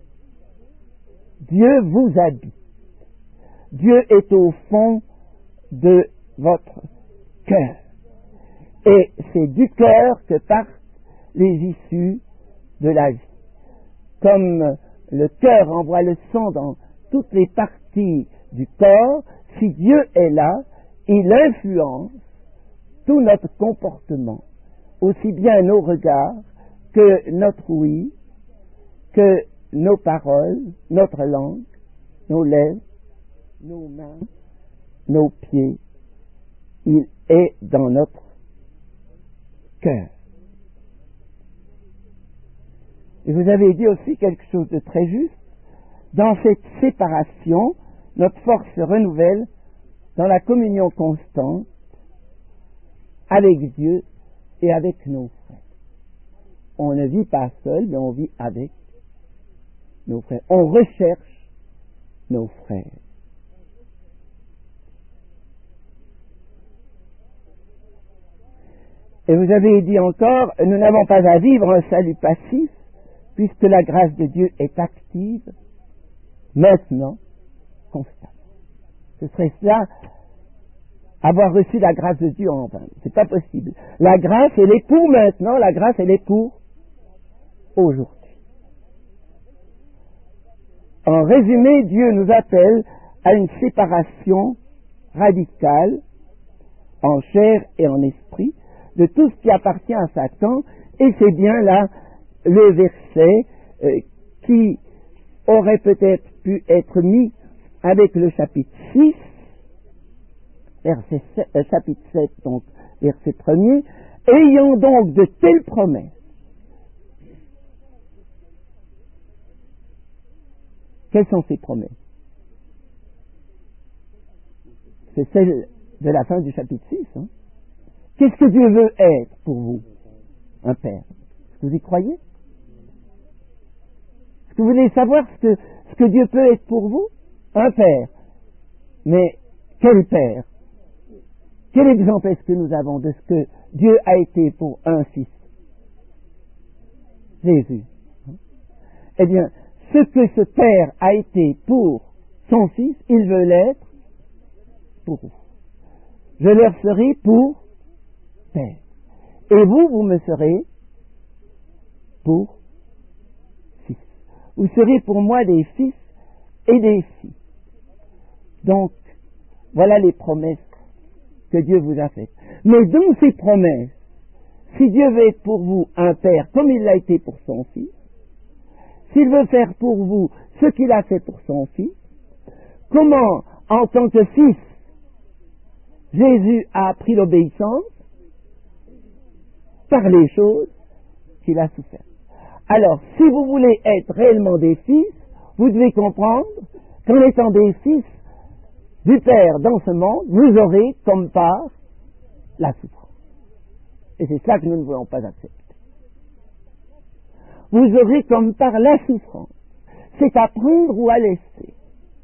Dieu vous habite. Dieu est au fond de votre cœur. Et c'est du cœur que partent les issues de la vie. Comme le cœur envoie le sang dans toutes les parties du corps, si Dieu est là, il influence tout notre comportement, aussi bien nos regards que notre ouïe, que nos paroles, notre langue, nos lèvres, nos mains, nos pieds. Il est dans notre cœur. Et vous avez dit aussi quelque chose de très juste. Dans cette séparation, notre force se renouvelle dans la communion constante avec Dieu et avec nos frères. On ne vit pas seul, mais on vit avec nos frères. On recherche nos frères. Et vous avez dit encore, nous n'avons pas à vivre un salut passif, puisque la grâce de Dieu est active, maintenant, constamment. Ce serait cela, avoir reçu la grâce de Dieu en vain. C'est pas possible. La grâce, elle est pour maintenant, la grâce, elle est pour aujourd'hui. En résumé, Dieu nous appelle à une séparation radicale, en chair et en esprit, de tout ce qui appartient à Satan, et c'est bien là le verset qui aurait peut-être pu être mis avec le chapitre 6, chapitre 7, donc verset 1er, ayant donc de telles promesses. Quelles sont ces promesses? C'est celle de la fin du chapitre 6. Hein? Qu'est-ce que Dieu veut être pour vous? Un père. Est-ce que vous y croyez? Est-ce que vous voulez savoir ce que Dieu peut être pour vous? Un père. Mais quel père? Quel exemple est-ce que nous avons de ce que Dieu a été pour un fils? Jésus. Eh bien, ce que ce père a été pour son fils, il veut l'être pour vous. Je leur serai pour père. Et vous, vous me serez pour fils. Vous serez pour moi des fils et des filles. Donc, voilà les promesses que Dieu vous a faites. Mais dans ces promesses, si Dieu veut être pour vous un père comme il l'a été pour son fils, s'il veut faire pour vous ce qu'il a fait pour son fils, comment, en tant que fils, Jésus a appris l'obéissance? Par les choses qu'il a souffert. Alors, si vous voulez être réellement des fils, vous devez comprendre qu'en étant des fils du Père dans ce monde, vous aurez comme part la souffrance. Et c'est cela que nous ne voulons pas accepter. Vous aurez comme part la souffrance. C'est à prendre ou à laisser.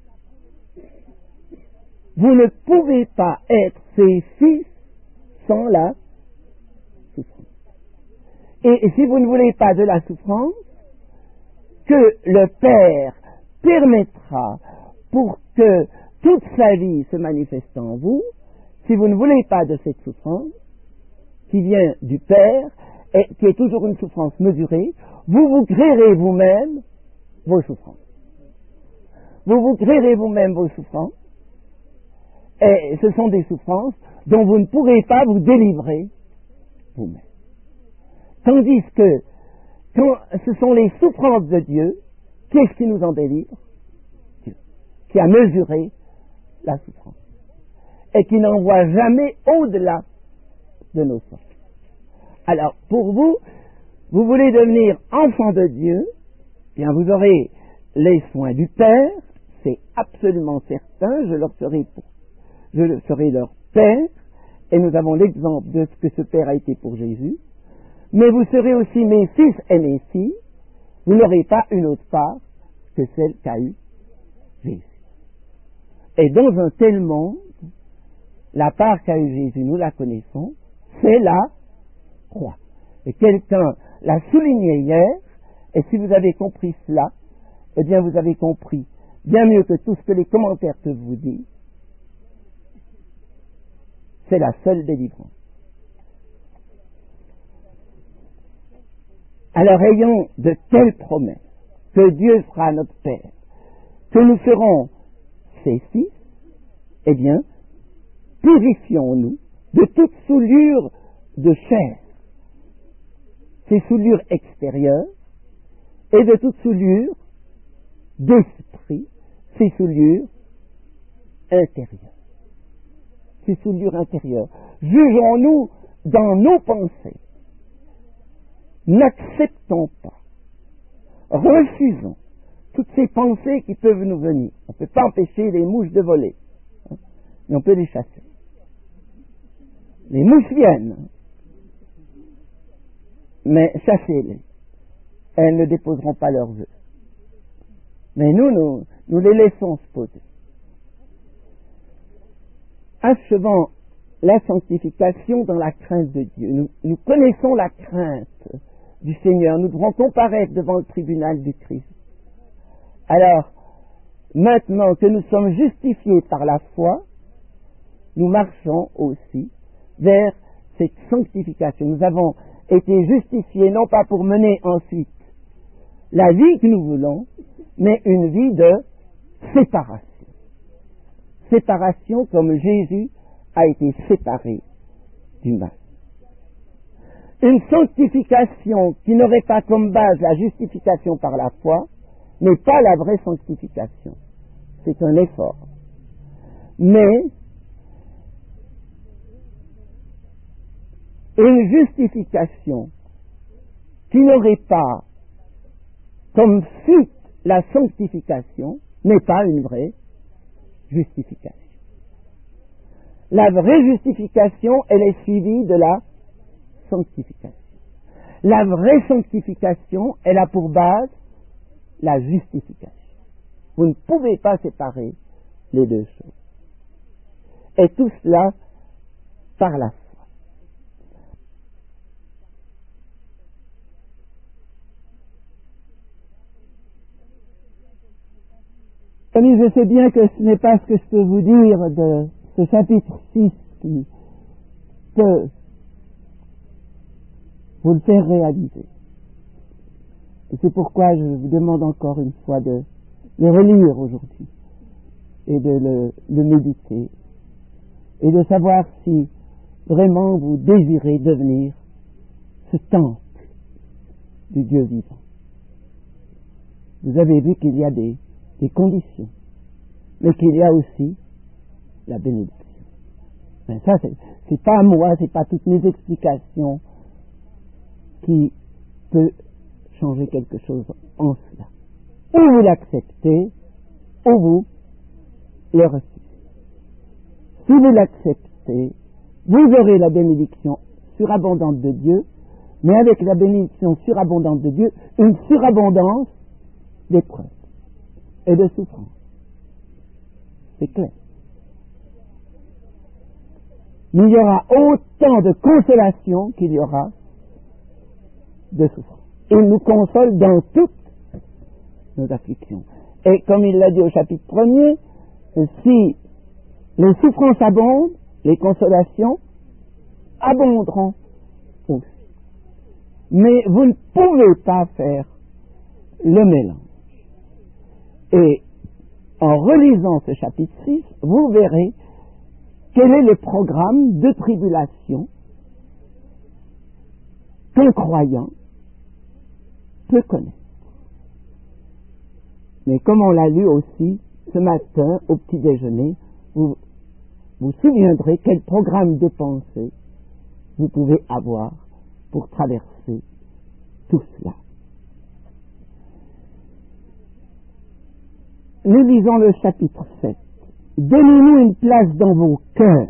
Vous ne pouvez pas être ses fils sans la souffrance. Et si vous ne voulez pas de la souffrance, que le Père permettra pour que toute sa vie se manifeste en vous, si vous ne voulez pas de cette souffrance, qui vient du Père, et qui est toujours une souffrance mesurée, vous vous créerez vous-même vos souffrances. Vous vous créerez vous-même vos souffrances, et ce sont des souffrances dont vous ne pourrez pas vous délivrer vous-même. Tandis que, quand ce sont les souffrances de Dieu, qu'est-ce qui nous en délivre? Dieu, qui a mesuré la souffrance, et qui n'envoie jamais au-delà de nos forces. Alors, pour vous, vous voulez devenir enfant de Dieu, bien vous aurez les soins du Père, c'est absolument certain, je serai leur Père, et nous avons l'exemple de ce que ce Père a été pour Jésus, mais vous serez aussi mes fils et mes filles, vous n'aurez pas une autre part que celle qu'a eue Jésus. Et dans un tel monde, la part qu'a eue Jésus, nous la connaissons, c'est la croix. Et quelqu'un l'a souligné hier, et si vous avez compris cela, eh bien vous avez compris bien mieux que tout ce que les commentaires peuvent vous dire, c'est la seule délivrance. Alors ayons de telles promesses que Dieu sera notre Père, que nous serons ses fils, eh bien, purifions-nous de toute souillure de chair, ces souillures extérieures, et de toute souillure d'esprit, ces souillures intérieures. Ces souillures intérieures. Jugeons-nous dans nos pensées. N'acceptons pas, refusons toutes ces pensées qui peuvent nous venir. On ne peut pas empêcher les mouches de voler, hein, mais on peut les chasser. Les mouches viennent, mais chassez-les. Elles ne déposeront pas leurs œufs. Mais nous les laissons se poser. Achevant la sanctification dans la crainte de Dieu. Nous connaissons la crainte du Seigneur. Nous devrons comparaître devant le tribunal du Christ. Alors, maintenant que nous sommes justifiés par la foi, nous marchons aussi vers cette sanctification. Nous avons été justifiés non pas pour mener ensuite la vie que nous voulons, mais une vie de séparation. Séparation comme Jésus a été séparé du mal. Une sanctification qui n'aurait pas comme base la justification par la foi n'est pas la vraie sanctification. C'est un effort. Mais une justification qui n'aurait pas comme suite la sanctification n'est pas une vraie justification. La vraie justification, elle est suivie de la sanctification. La vraie sanctification, elle a pour base la justification. Vous ne pouvez pas séparer les deux choses. Et tout cela par la foi. Amis, je sais bien que ce n'est pas ce que je peux vous dire de ce chapitre 6 qui peut vous le faire réaliser. Et c'est pourquoi je vous demande encore une fois de le relire aujourd'hui et de le méditer et de savoir si vraiment vous désirez devenir ce temple du Dieu vivant. Vous avez vu qu'il y a des conditions, mais qu'il y a aussi la bénédiction. Mais ça, c'est pas moi, c'est pas toutes mes explications qui peut changer quelque chose en cela. Ou vous l'acceptez, ou vous le refusez. Si vous l'acceptez, vous aurez la bénédiction surabondante de Dieu, mais avec la bénédiction surabondante de Dieu, une surabondance d'épreuves et de souffrance. C'est clair. Mais il y aura autant de consolation qu'il y aura de souffrance. Il nous console dans toutes nos afflictions. Et comme il l'a dit au chapitre 1er, si les souffrances abondent, les consolations abonderont. mais vous ne pouvez pas faire le mélange. Et en relisant ce chapitre 6, vous verrez quel est le programme de tribulation qu'un croyant peut connaître. Mais comme on l'a lu aussi ce matin au petit déjeuner, vous vous souviendrez quel programme de pensée vous pouvez avoir pour traverser tout cela. Nous lisons le chapitre 7. Donnez-nous une place dans vos cœurs.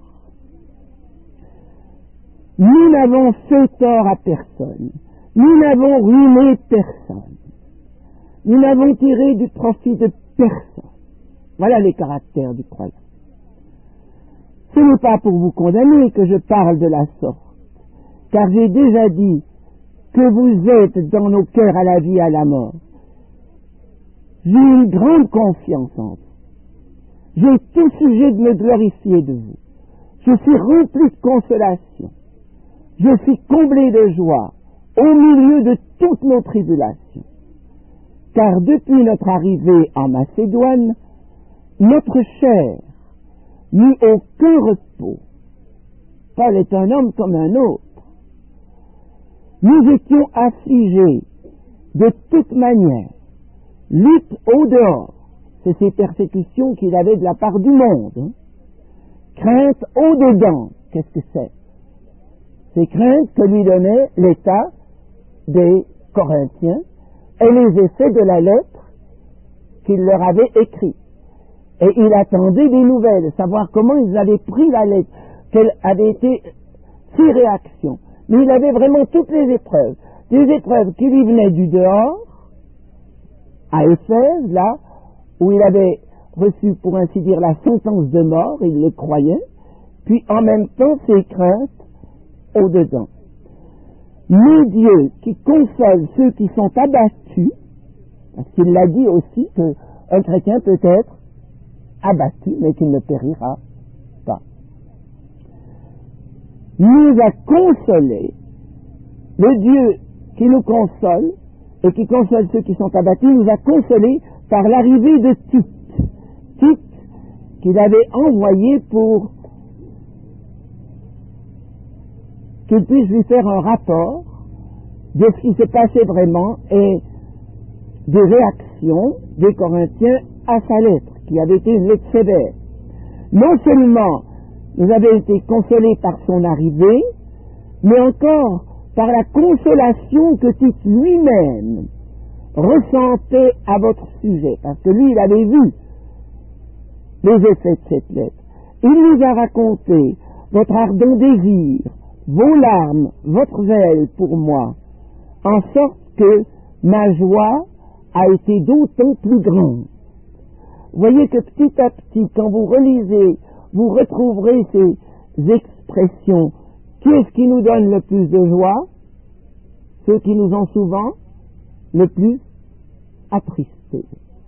Nous n'avons fait tort à personne. Nous n'avons ruiné personne. Nous n'avons tiré du profit de personne. Voilà les caractères du croyant. Ce n'est pas pour vous condamner que je parle de la sorte, car j'ai déjà dit que vous êtes dans nos cœurs à la vie et à la mort. J'ai une grande confiance en vous. J'ai tout sujet de me glorifier de vous. Je suis rempli de consolation. Je suis comblé de joie au milieu de toutes nos tribulations. Car depuis notre arrivée en Macédoine, notre chair n'eut aucun repos. Paul est un homme comme un autre. Nous étions affligés de toute manière, lutte au dehors, c'est ces persécutions qu'il avait de la part du monde, crainte au dedans, qu'est-ce que c'est? Ces craintes que lui donnait l'état des Corinthiens et les effets de la lettre qu'il leur avait écrite. Et il attendait des nouvelles, savoir comment ils avaient pris la lettre, quelle avait été ses réactions. Mais il avait vraiment toutes les épreuves. Des épreuves qui lui venaient du dehors, à Éphèse, là, où il avait reçu, pour ainsi dire, la sentence de mort, il le croyait, puis en même temps ses craintes au dedans. Mais Dieu qui console ceux qui sont abattus, parce qu'il l'a dit aussi qu'un chrétien peut être abattu, mais qu'il ne périra pas, nous a consolés. Le Dieu qui nous console et qui console ceux qui sont abattus nous a consolés par l'arrivée de Tite. Tite qu'il avait envoyé pour qu'il puisse lui faire un rapport de ce qui se passait vraiment et des réactions des Corinthiens à sa lettre, qui avait été une lettre sévère. Non seulement nous avons été consolés par son arrivée, mais encore par la consolation que Tite lui-même ressentait à votre sujet, parce que lui, il avait vu les effets de cette lettre. Il nous a raconté votre ardent désir, vos larmes, votre zèle pour moi, en sorte que ma joie a été d'autant plus grande. Vous voyez que petit à petit, quand vous relisez, vous retrouverez ces expressions. Qui est-ce qui nous donne le plus de joie? Ceux qui nous ont souvent le plus attristés.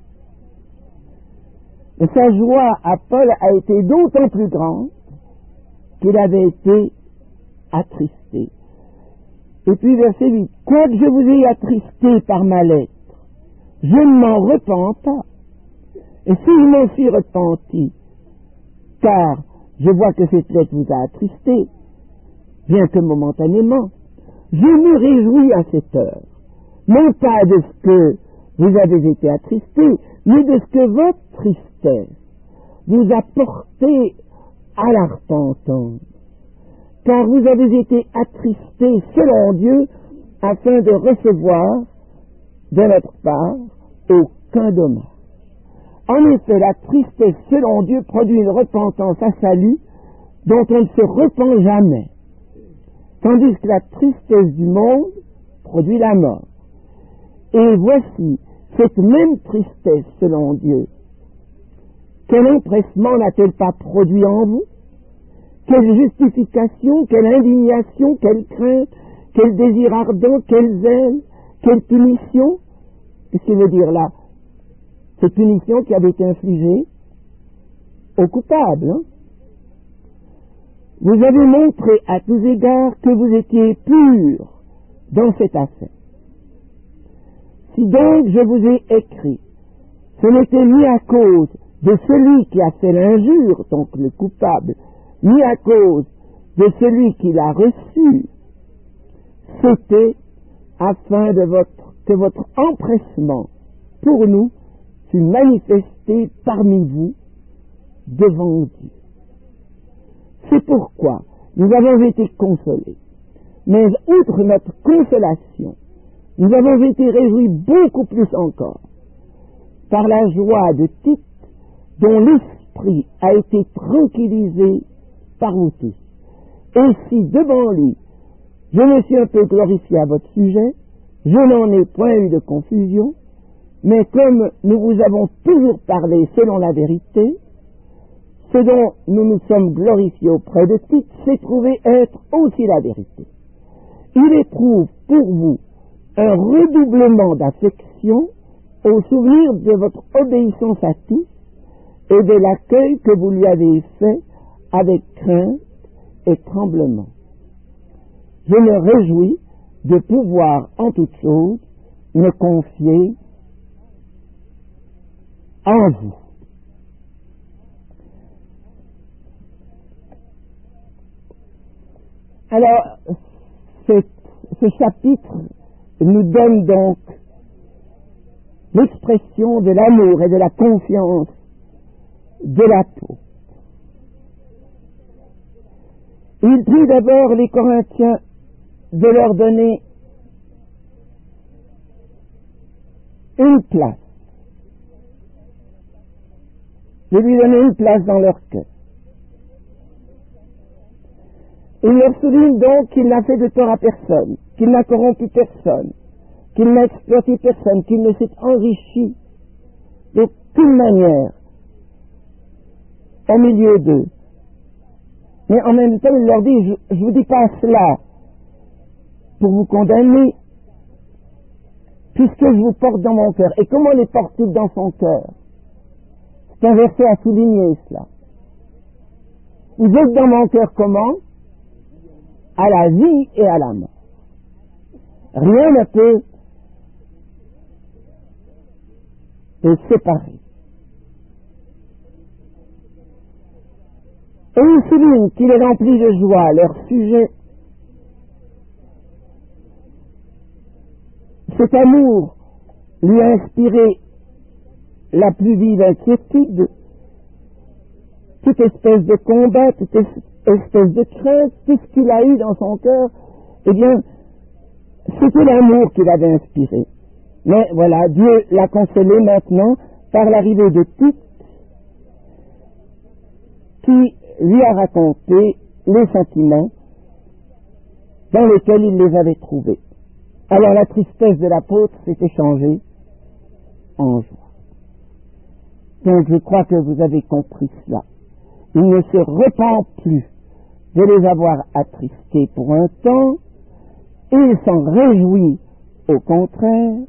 Et sa joie à Paul a été d'autant plus grande qu'il avait été attristé. Et puis verset 8, quoique je vous ai attristé par ma lettre, je ne m'en repens pas. Et si je m'en suis repenti, car je vois que cette lettre vous a attristé, bien que momentanément, je me réjouis à cette heure, non pas de ce que vous avez été attristé, mais de ce que votre tristesse vous a porté à la repentance. Car vous avez été attristés selon Dieu afin de recevoir de notre part aucun dommage. En effet, la tristesse selon Dieu produit une repentance à salut dont on ne se repent jamais, tandis que la tristesse du monde produit la mort. Et voici cette même tristesse selon Dieu. Quel empressement n'a-t-elle pas produit en vous? Quelle justification, quelle indignation, quelle crainte, quel désir ardent, quel zèle, quelle punition? Qu'est-ce qu'il veut dire là? Cette punition qui avait été infligée aux coupables. Hein? Vous avez montré à tous égards que vous étiez purs dans cette affaire. Si donc je vous ai écrit, ce n'était ni à cause de celui qui a fait l'injure, donc le coupable, ni à cause de celui qui l'a reçu, c'était afin que votre empressement pour nous fût manifesté parmi vous devant Dieu. C'est pourquoi nous avons été consolés. Mais outre notre consolation, nous avons été réjouis beaucoup plus encore par la joie de Tite, dont l'esprit a été tranquillisé par vous tous. Et si devant lui, je me suis un peu glorifié à votre sujet, je n'en ai point eu de confusion, mais comme nous vous avons toujours parlé selon la vérité, ce dont nous nous sommes glorifiés auprès de Tite s'est trouvé être aussi la vérité. Il éprouve pour vous un redoublement d'affection au souvenir de votre obéissance à tous et de l'accueil que vous lui avez fait avec crainte et tremblement. Je me réjouis de pouvoir en toutes choses me confier en vous. Alors, ce chapitre nous donne donc l'expression de l'amour et de la confiance de l'apôtre. Il prie d'abord les Corinthiens de leur donner une place, de lui donner une place dans leur cœur. Il leur souligne donc qu'il n'a fait de tort à personne, qu'il n'a corrompu personne, qu'il n'a exploité personne, qu'il ne s'est enrichi d'aucune manière au milieu d'eux. Mais en même temps, il leur dit, je ne vous dis pas cela pour vous condamner, puisque je vous porte dans mon cœur. Et comment les porte-t-il dans son cœur? C'est un verset à souligner cela. Vous êtes dans mon cœur comment? À la vie et à la mort. Rien ne peut les séparer. Et il souligne qu'il est rempli de joie à leur sujet. Cet amour lui a inspiré la plus vive inquiétude, toute espèce de combat, toute espèce de crainte, tout ce qu'il a eu dans son cœur, eh bien, c'était l'amour qu'il avait inspiré. Mais voilà, Dieu l'a consolé maintenant par l'arrivée de Tite, qui lui a raconté les sentiments dans lesquels il les avait trouvés. Alors la tristesse de l'apôtre s'est échangée en joie. Donc je crois que vous avez compris cela. Il ne se repent plus de les avoir attristés pour un temps, il s'en réjouit au contraire,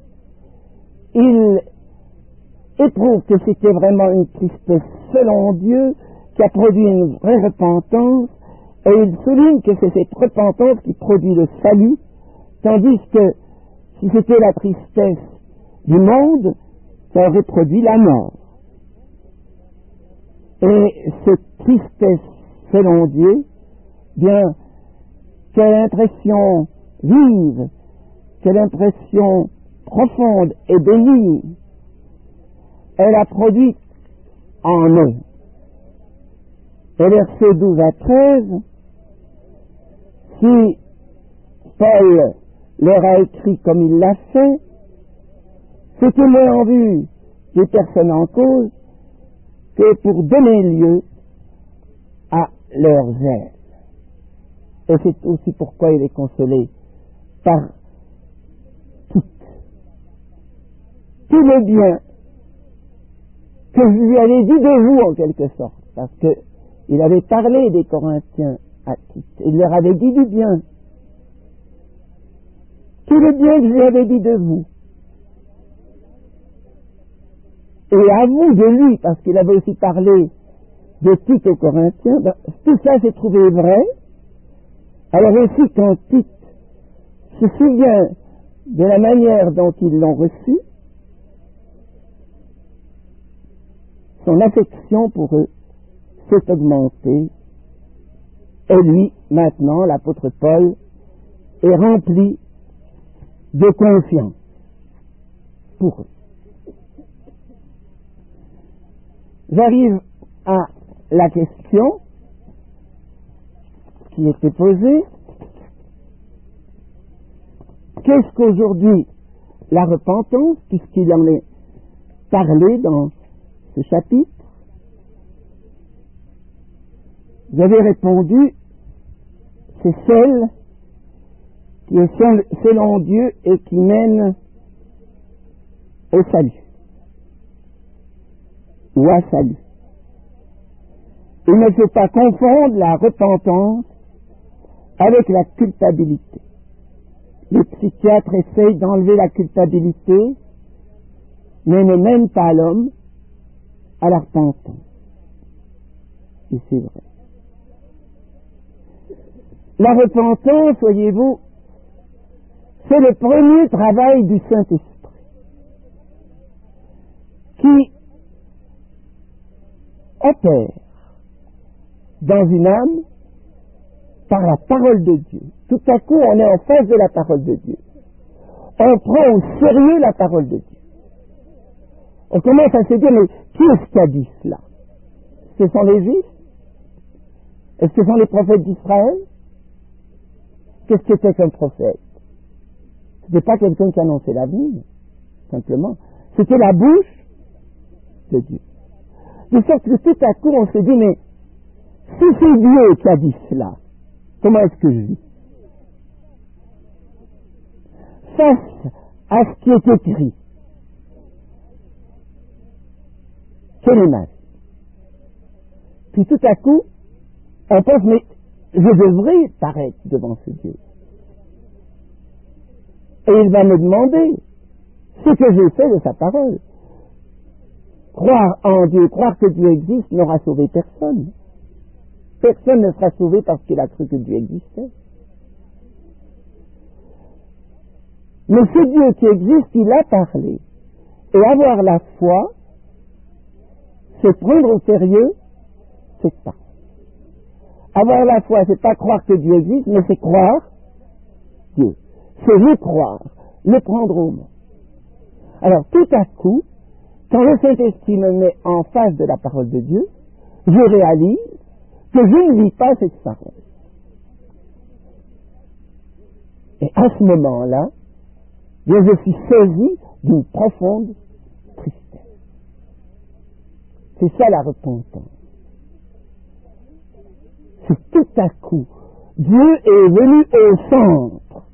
il éprouve que c'était vraiment une tristesse selon Dieu qui a produit une vraie repentance, et il souligne que c'est cette repentance qui produit le salut, tandis que si c'était la tristesse du monde, ça aurait produit la mort. Et cette tristesse selon Dieu, bien, quelle impression vive, quelle impression profonde et bénigne elle a produit en eux. Et versets 12 à 13, si Paul leur a écrit comme il l'a fait, c'était moins en vue des personnes en cause que pour donner lieu à leur zèle. Et c'est aussi pourquoi il est consolé par tout le bien que je lui avais dit de vous en quelque sorte, parce que il avait parlé des Corinthiens à Tite, il leur avait dit du bien, tout le bien que je lui avais dit de vous, et à vous de lui, parce qu'il avait aussi parlé de Tite aux Corinthiens, tout ça s'est trouvé vrai. Alors aussi quand Tite se souvient de la manière dont ils l'ont reçu, son affection pour eux s'est augmentée, et lui, maintenant, l'apôtre Paul, est rempli de confiance pour eux. J'arrive à la question qui était posée. Qu'est-ce qu'aujourd'hui la repentance, puisqu'il en est parlé dans ce chapitre? Vous avez répondu, c'est celle qui est selon Dieu et qui mène au salut, ou à salut. Il ne faut pas confondre la repentance avec la culpabilité. Les psychiatres essayent d'enlever la culpabilité, mais ne mènent pas l'homme à la repentance. Et c'est vrai. La repentance, voyez-vous, c'est le premier travail du Saint-Esprit qui opère dans une âme par la parole de Dieu. Tout à coup, on est en face de la parole de Dieu. On prend au sérieux la parole de Dieu. On commence à se dire, mais qui est-ce qui a dit cela? Ce sont les Juifs? Est-ce que ce sont les prophètes d'Israël? Qu'est-ce que c'était qu'un prophète? Ce n'était pas quelqu'un qui annonçait l'avenir, simplement. C'était la bouche de Dieu. De sorte que tout à coup, on se dit, mais si c'est Dieu qui a dit cela, comment est-ce que je vis? Face à ce qui est écrit, quelle est ma vie? Puis tout à coup, on pense, mais je devrais paraître devant ce Dieu. Et il va me demander ce que j'ai fait de sa parole. Croire en Dieu, croire que Dieu existe, n'aura sauvé personne. Personne ne sera sauvé parce qu'il a cru que Dieu existait. Mais ce Dieu qui existe, il a parlé. Et avoir la foi, c'est prendre au sérieux cette parole. Avoir la foi, c'est pas croire que Dieu existe, mais c'est croire Dieu. C'est le croire, le prendre au mot. Alors, tout à coup, quand le Saint-Esprit me met en face de la parole de Dieu, je réalise que je ne vis pas cette parole. Et à ce moment-là, je suis saisi d'une profonde tristesse. C'est ça la repentance. C'est tout à coup, Dieu est venu au centre.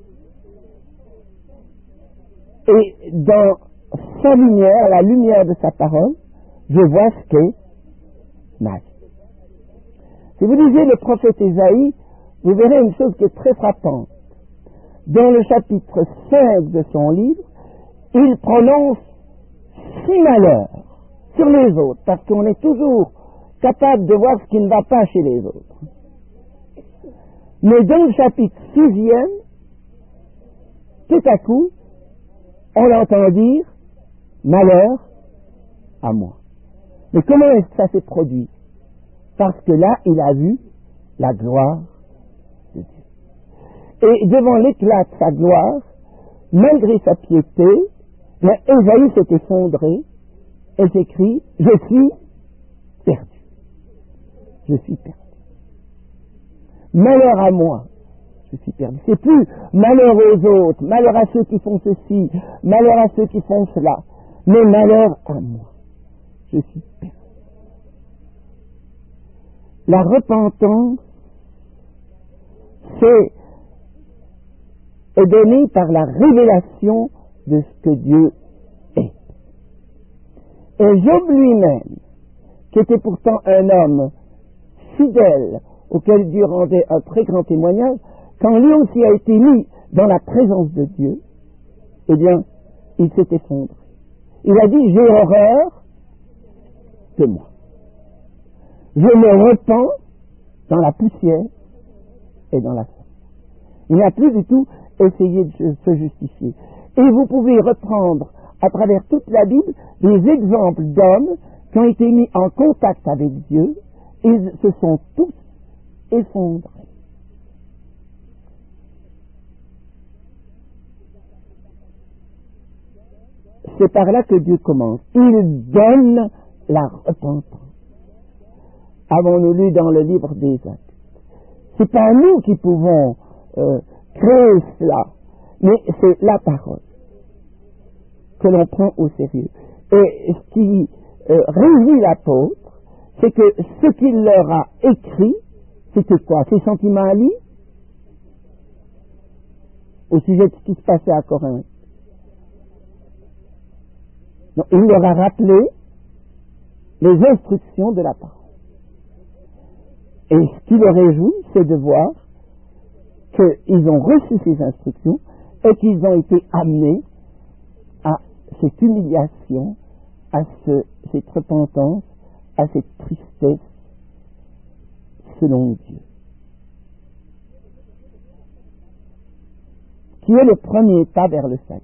Et dans sa lumière, la lumière de sa parole, je vois ce qu'est ma vie. Si vous lisez le prophète Ésaïe, vous verrez une chose qui est très frappante. Dans le chapitre 5 de son livre, il prononce 6 malheurs sur les autres, parce qu'on est toujours capable de voir ce qui ne va pas chez les autres. Mais dans le chapitre 6e, tout à coup, on l'entend dire « malheur à moi ». Mais comment est-ce que ça s'est produit? Parce que là, il a vu la gloire de Dieu. Et devant l'éclat de sa gloire, malgré sa piété, Ésaïe s'est effondré et s'écrie « je suis perdu. Je suis perdu. Malheur à moi. Je suis perdu. C'est plus malheur aux autres, malheur à ceux qui font ceci, malheur à ceux qui font cela, mais malheur à moi. Je suis perdu. » La repentance, est donnée par la révélation de ce que Dieu est. Et Job lui-même, qui était pourtant un homme fidèle, auquel Dieu rendait un très grand témoignage, quand lui aussi a été mis dans la présence de Dieu, eh bien, il s'est effondré. Il a dit, j'ai horreur de moi. Je me repens dans la poussière et dans la sang. Il n'a plus du tout essayer de se justifier. Et vous pouvez reprendre à travers toute la Bible des exemples d'hommes qui ont été mis en contact avec Dieu et se sont tous effondrés. C'est par là que Dieu commence. Il donne la repentance. Avons-nous lu dans le livre des Actes? C'est pas nous qui pouvons créer cela, mais c'est la parole que l'on prend au sérieux. Et ce qui réunit l'apôtre, c'est que ce qu'il leur a écrit, c'était quoi? Ses sentiments à lui? Au sujet de ce qui se passait à Corinthe. Non, il leur a rappelé les instructions de la parole. Et ce qui le réjouit, c'est de voir qu'ils ont reçu ces instructions et qu'ils ont été amenés à cette humiliation, à cette repentance, à cette tristesse selon Dieu. Qui est le premier pas vers le salut.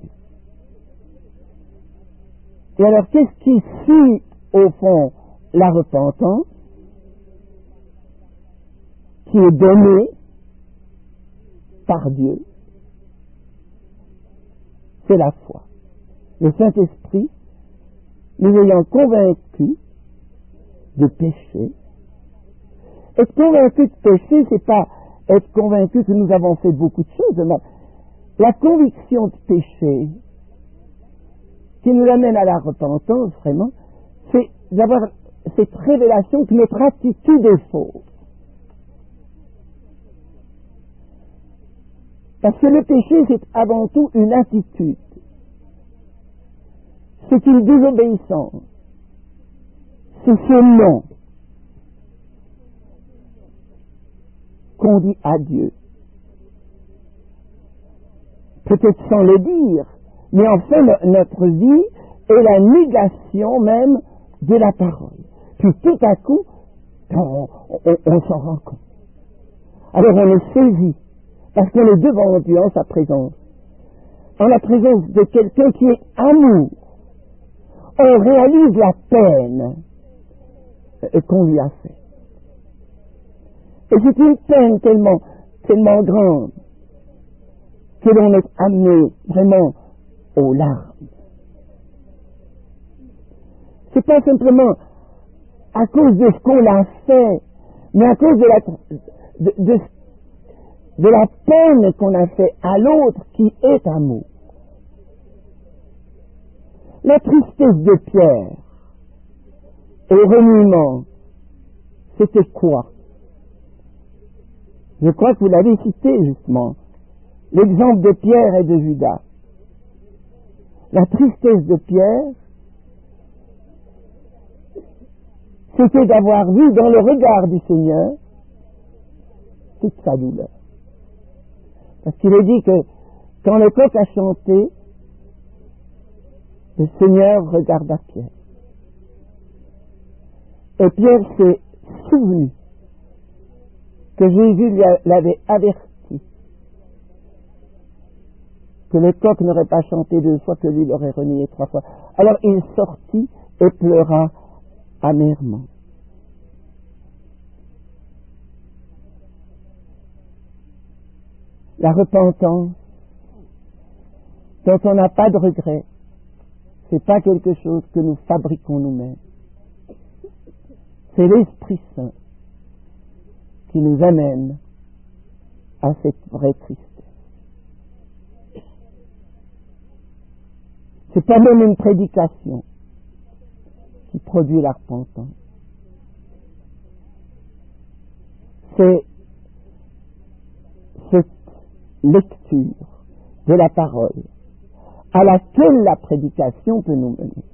Et alors, qu'est-ce qui suit, au fond, la repentance, qui est donnée par Dieu? C'est la foi. Le Saint-Esprit, nous ayant convaincus de péché. Être convaincu de péché, c'est pas être convaincu que nous avons fait beaucoup de choses. Non. La conviction de péché, qui nous amène à la repentance, vraiment, c'est d'avoir cette révélation que notre attitude est fausse. Parce que le péché, c'est avant tout une attitude. C'est une désobéissance. C'est ce non qu'on dit à Dieu. Peut-être sans le dire, mais enfin notre vie est la négation même de la parole. Puis tout à coup, on s'en rend compte. Alors on est saisi, parce qu'on est devant Dieu en sa présence, en la présence de quelqu'un qui est amour. On réalise la peine qu'on lui a faite. Et c'est une peine tellement grande que l'on est amené vraiment aux larmes. C'est pas simplement à cause de ce qu'on a fait, mais à cause de la peine qu'on a fait à l'autre qui est amour. La tristesse de Pierre au reniement, c'était quoi? Je crois que vous l'avez cité justement. L'exemple de Pierre et de Judas. La tristesse de Pierre, c'était d'avoir vu dans le regard du Seigneur toute sa douleur. Parce qu'il est dit que quand le coq a chanté, le Seigneur regarda Pierre. Et Pierre s'est souvenu que Jésus l'avait averti que le coq n'aurait pas chanté 2 fois, que lui l'aurait renié 3 fois. Alors il sortit et pleura amèrement. La repentance, dont on n'a pas de regret, c'est pas quelque chose que nous fabriquons nous-mêmes. C'est l'Esprit Saint qui nous amène à cette vraie tristesse. C'est pas même une prédication qui produit la repentance. C'est cette lecture de la parole à laquelle la prédication peut nous mener.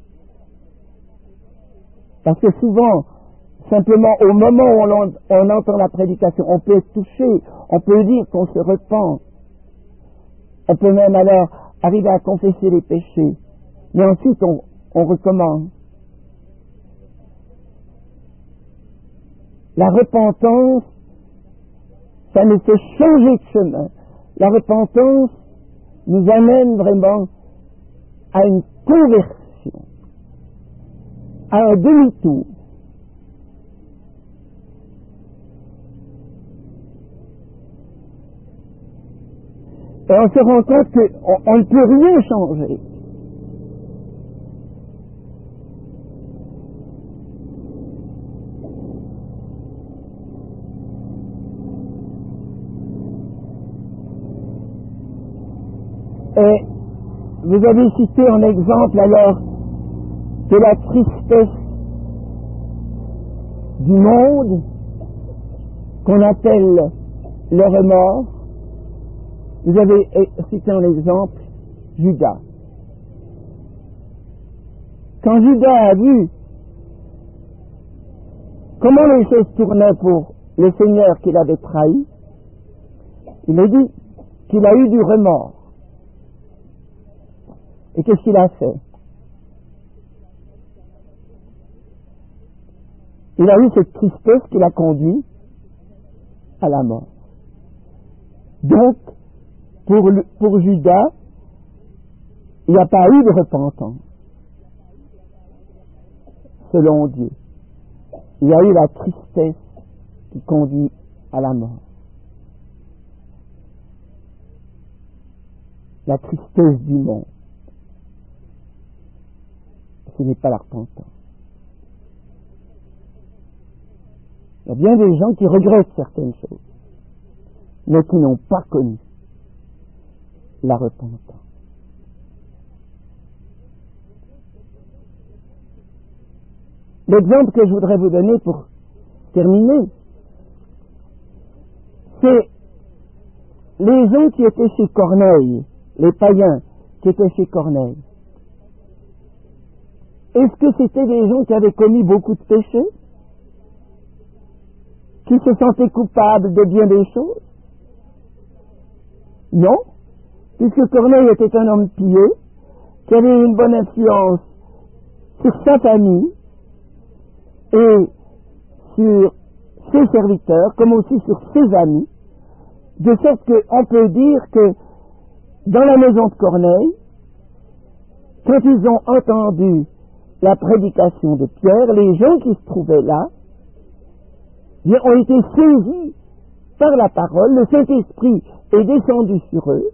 Parce que souvent, simplement au moment où on entend la prédication, on peut être touché, on peut dire qu'on se repent, on peut même alors arriver à confesser les péchés, mais ensuite on recommence. La repentance, ça nous fait changer de chemin. La repentance nous amène vraiment à une conversion, à un demi-tour. Et on se rend compte qu'on ne peut rien changer. Et vous avez cité en exemple alors de la tristesse du monde qu'on appelle le remords. Vous avez cité en exemple Judas. Quand Judas a vu comment les choses tournaient pour le Seigneur qu'il avait trahi, il a dit qu'il a eu du remords. Et qu'est-ce qu'il a fait? Il a eu cette tristesse qui l'a conduit à la mort. Donc, pour Judas, il n'y a pas eu de repentance, selon Dieu. Il y a eu la tristesse qui conduit à la mort. La tristesse du monde. Ce n'est pas la repentance. Il y a bien des gens qui regrettent certaines choses, mais qui n'ont pas connu la repentance. L'exemple que je voudrais vous donner pour terminer, c'est les gens qui étaient chez Corneille, les païens qui étaient chez Corneille. Est-ce que c'était des gens qui avaient commis beaucoup de péchés, qui se sentaient coupables de bien des choses? Non, puisque Corneille était un homme pieux, qui avait une bonne influence sur sa famille et sur ses serviteurs, comme aussi sur ses amis, de sorte qu'on peut dire que dans la maison de Corneille, quand ils ont entendu la prédication de Pierre, les gens qui se trouvaient là ont été saisis par la parole, le Saint-Esprit est descendu sur eux,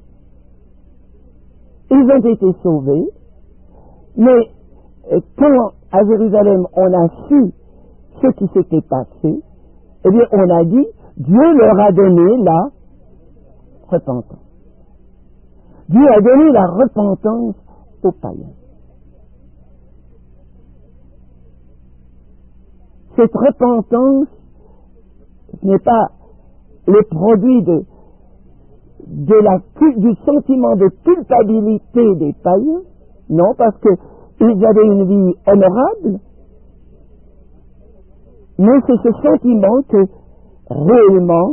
ils ont été sauvés, mais quand à Jérusalem on a su ce qui s'était passé, eh bien on a dit, Dieu leur a donné la repentance. Dieu a donné la repentance aux païens. Cette repentance, ce n'est pas le produit du sentiment de culpabilité des païens, non, parce qu'ils avaient une vie honorable, mais c'est ce sentiment que réellement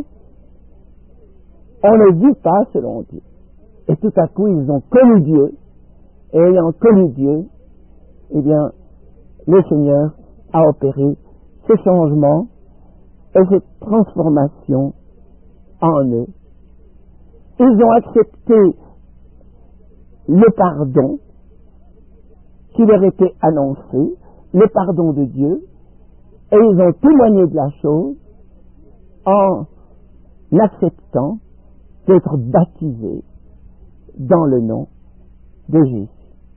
on ne vit pas selon Dieu. Et tout à coup ils ont connu Dieu, et ayant connu Dieu, eh bien le Seigneur a opéré ce changement et cette transformation en eux. Ils ont accepté le pardon qui leur était annoncé, le pardon de Dieu, et ils ont témoigné de la chose en acceptant d'être baptisés dans le nom de Jésus.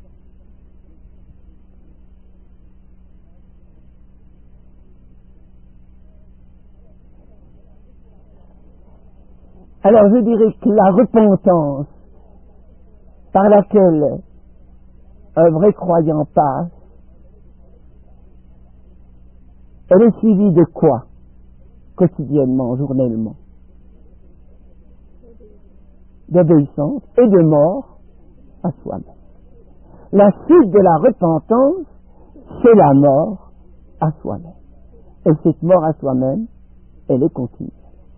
Alors je dirais que la repentance par laquelle un vrai croyant passe, elle est suivie de quoi? Quotidiennement, journellement? D'obéissance et de mort à soi-même. La suite de la repentance, c'est la mort à soi-même. Et cette mort à soi-même, elle est continue.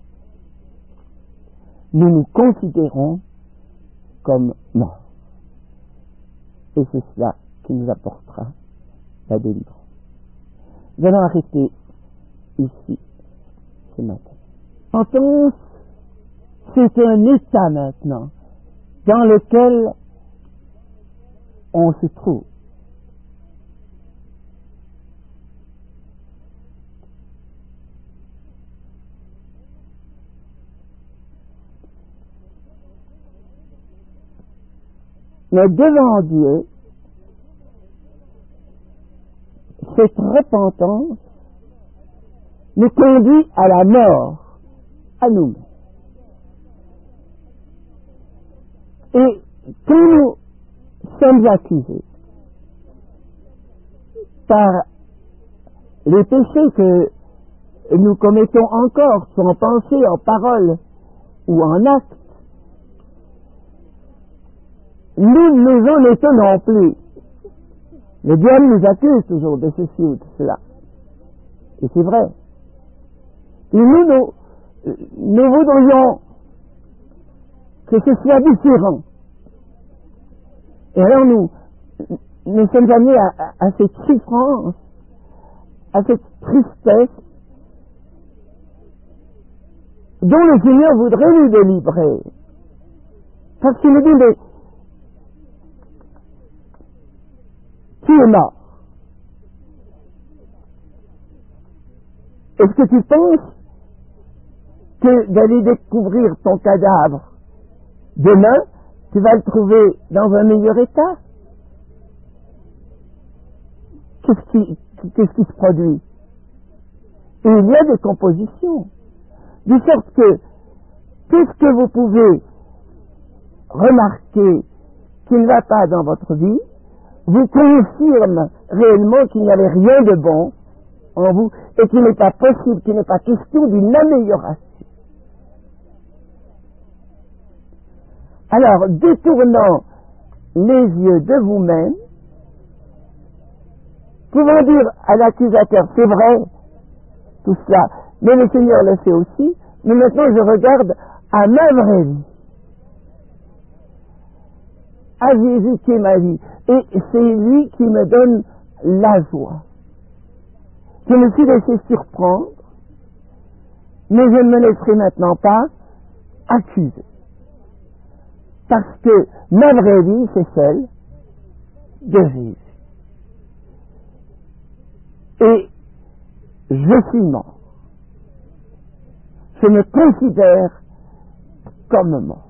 Nous nous considérons comme morts. Et c'est cela qui nous apportera la délivrance. Nous allons arrêter ici ce matin. La repentance, c'est un état maintenant dans lequel on se trouve. Mais devant Dieu, cette repentance nous conduit à la mort, à nous-mêmes. Et quand nous sommes accusés par les péchés que nous commettons encore, soit en pensée, en parole ou en acte, nous en étonnons plus. Le diable nous accuse toujours de ceci ou de cela. Et c'est vrai. Et nous voudrions que ce soit différent. Et alors nous sommes amenés à cette souffrance, à cette tristesse, dont le Seigneur voudrait nous délivrer. Parce qu'il nous dit, mais tu es mort. Est-ce que tu penses que d'aller découvrir ton cadavre demain, tu vas le trouver dans un meilleur état? Qu'est-ce qui se produit? Et il y a des compositions, de sorte que tout ce que vous pouvez remarquer qui ne va pas dans votre vie vous confirme réellement qu'il n'y avait rien de bon en vous et qu'il n'est pas possible, qu'il n'est pas question d'une amélioration. Alors, détournant les yeux de vous-même, pouvant dire à l'accusateur, c'est vrai, tout cela, mais le Seigneur le sait aussi, mais maintenant je regarde à ma vraie vie, à Jésus qui est ma vie, et c'est lui qui me donne la joie. Je me suis laissé surprendre, mais je ne me laisserai maintenant pas accuser. Parce que ma vraie vie, c'est celle de Jésus. Et je suis mort. Je me considère comme mort.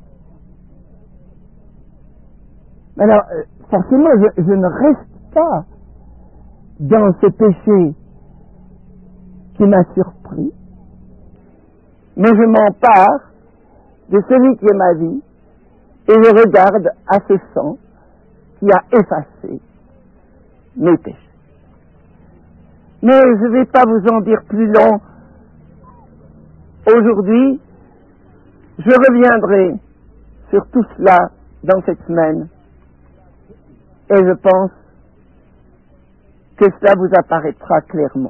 Alors, forcément, je ne reste pas dans ce péché qui m'a surpris, mais je m'empare de celui qui est ma vie, et je regarde à ce sang qui a effacé mes péchés. Mais je ne vais pas vous en dire plus long. Aujourd'hui, je reviendrai sur tout cela dans cette semaine. Et je pense que cela vous apparaîtra clairement.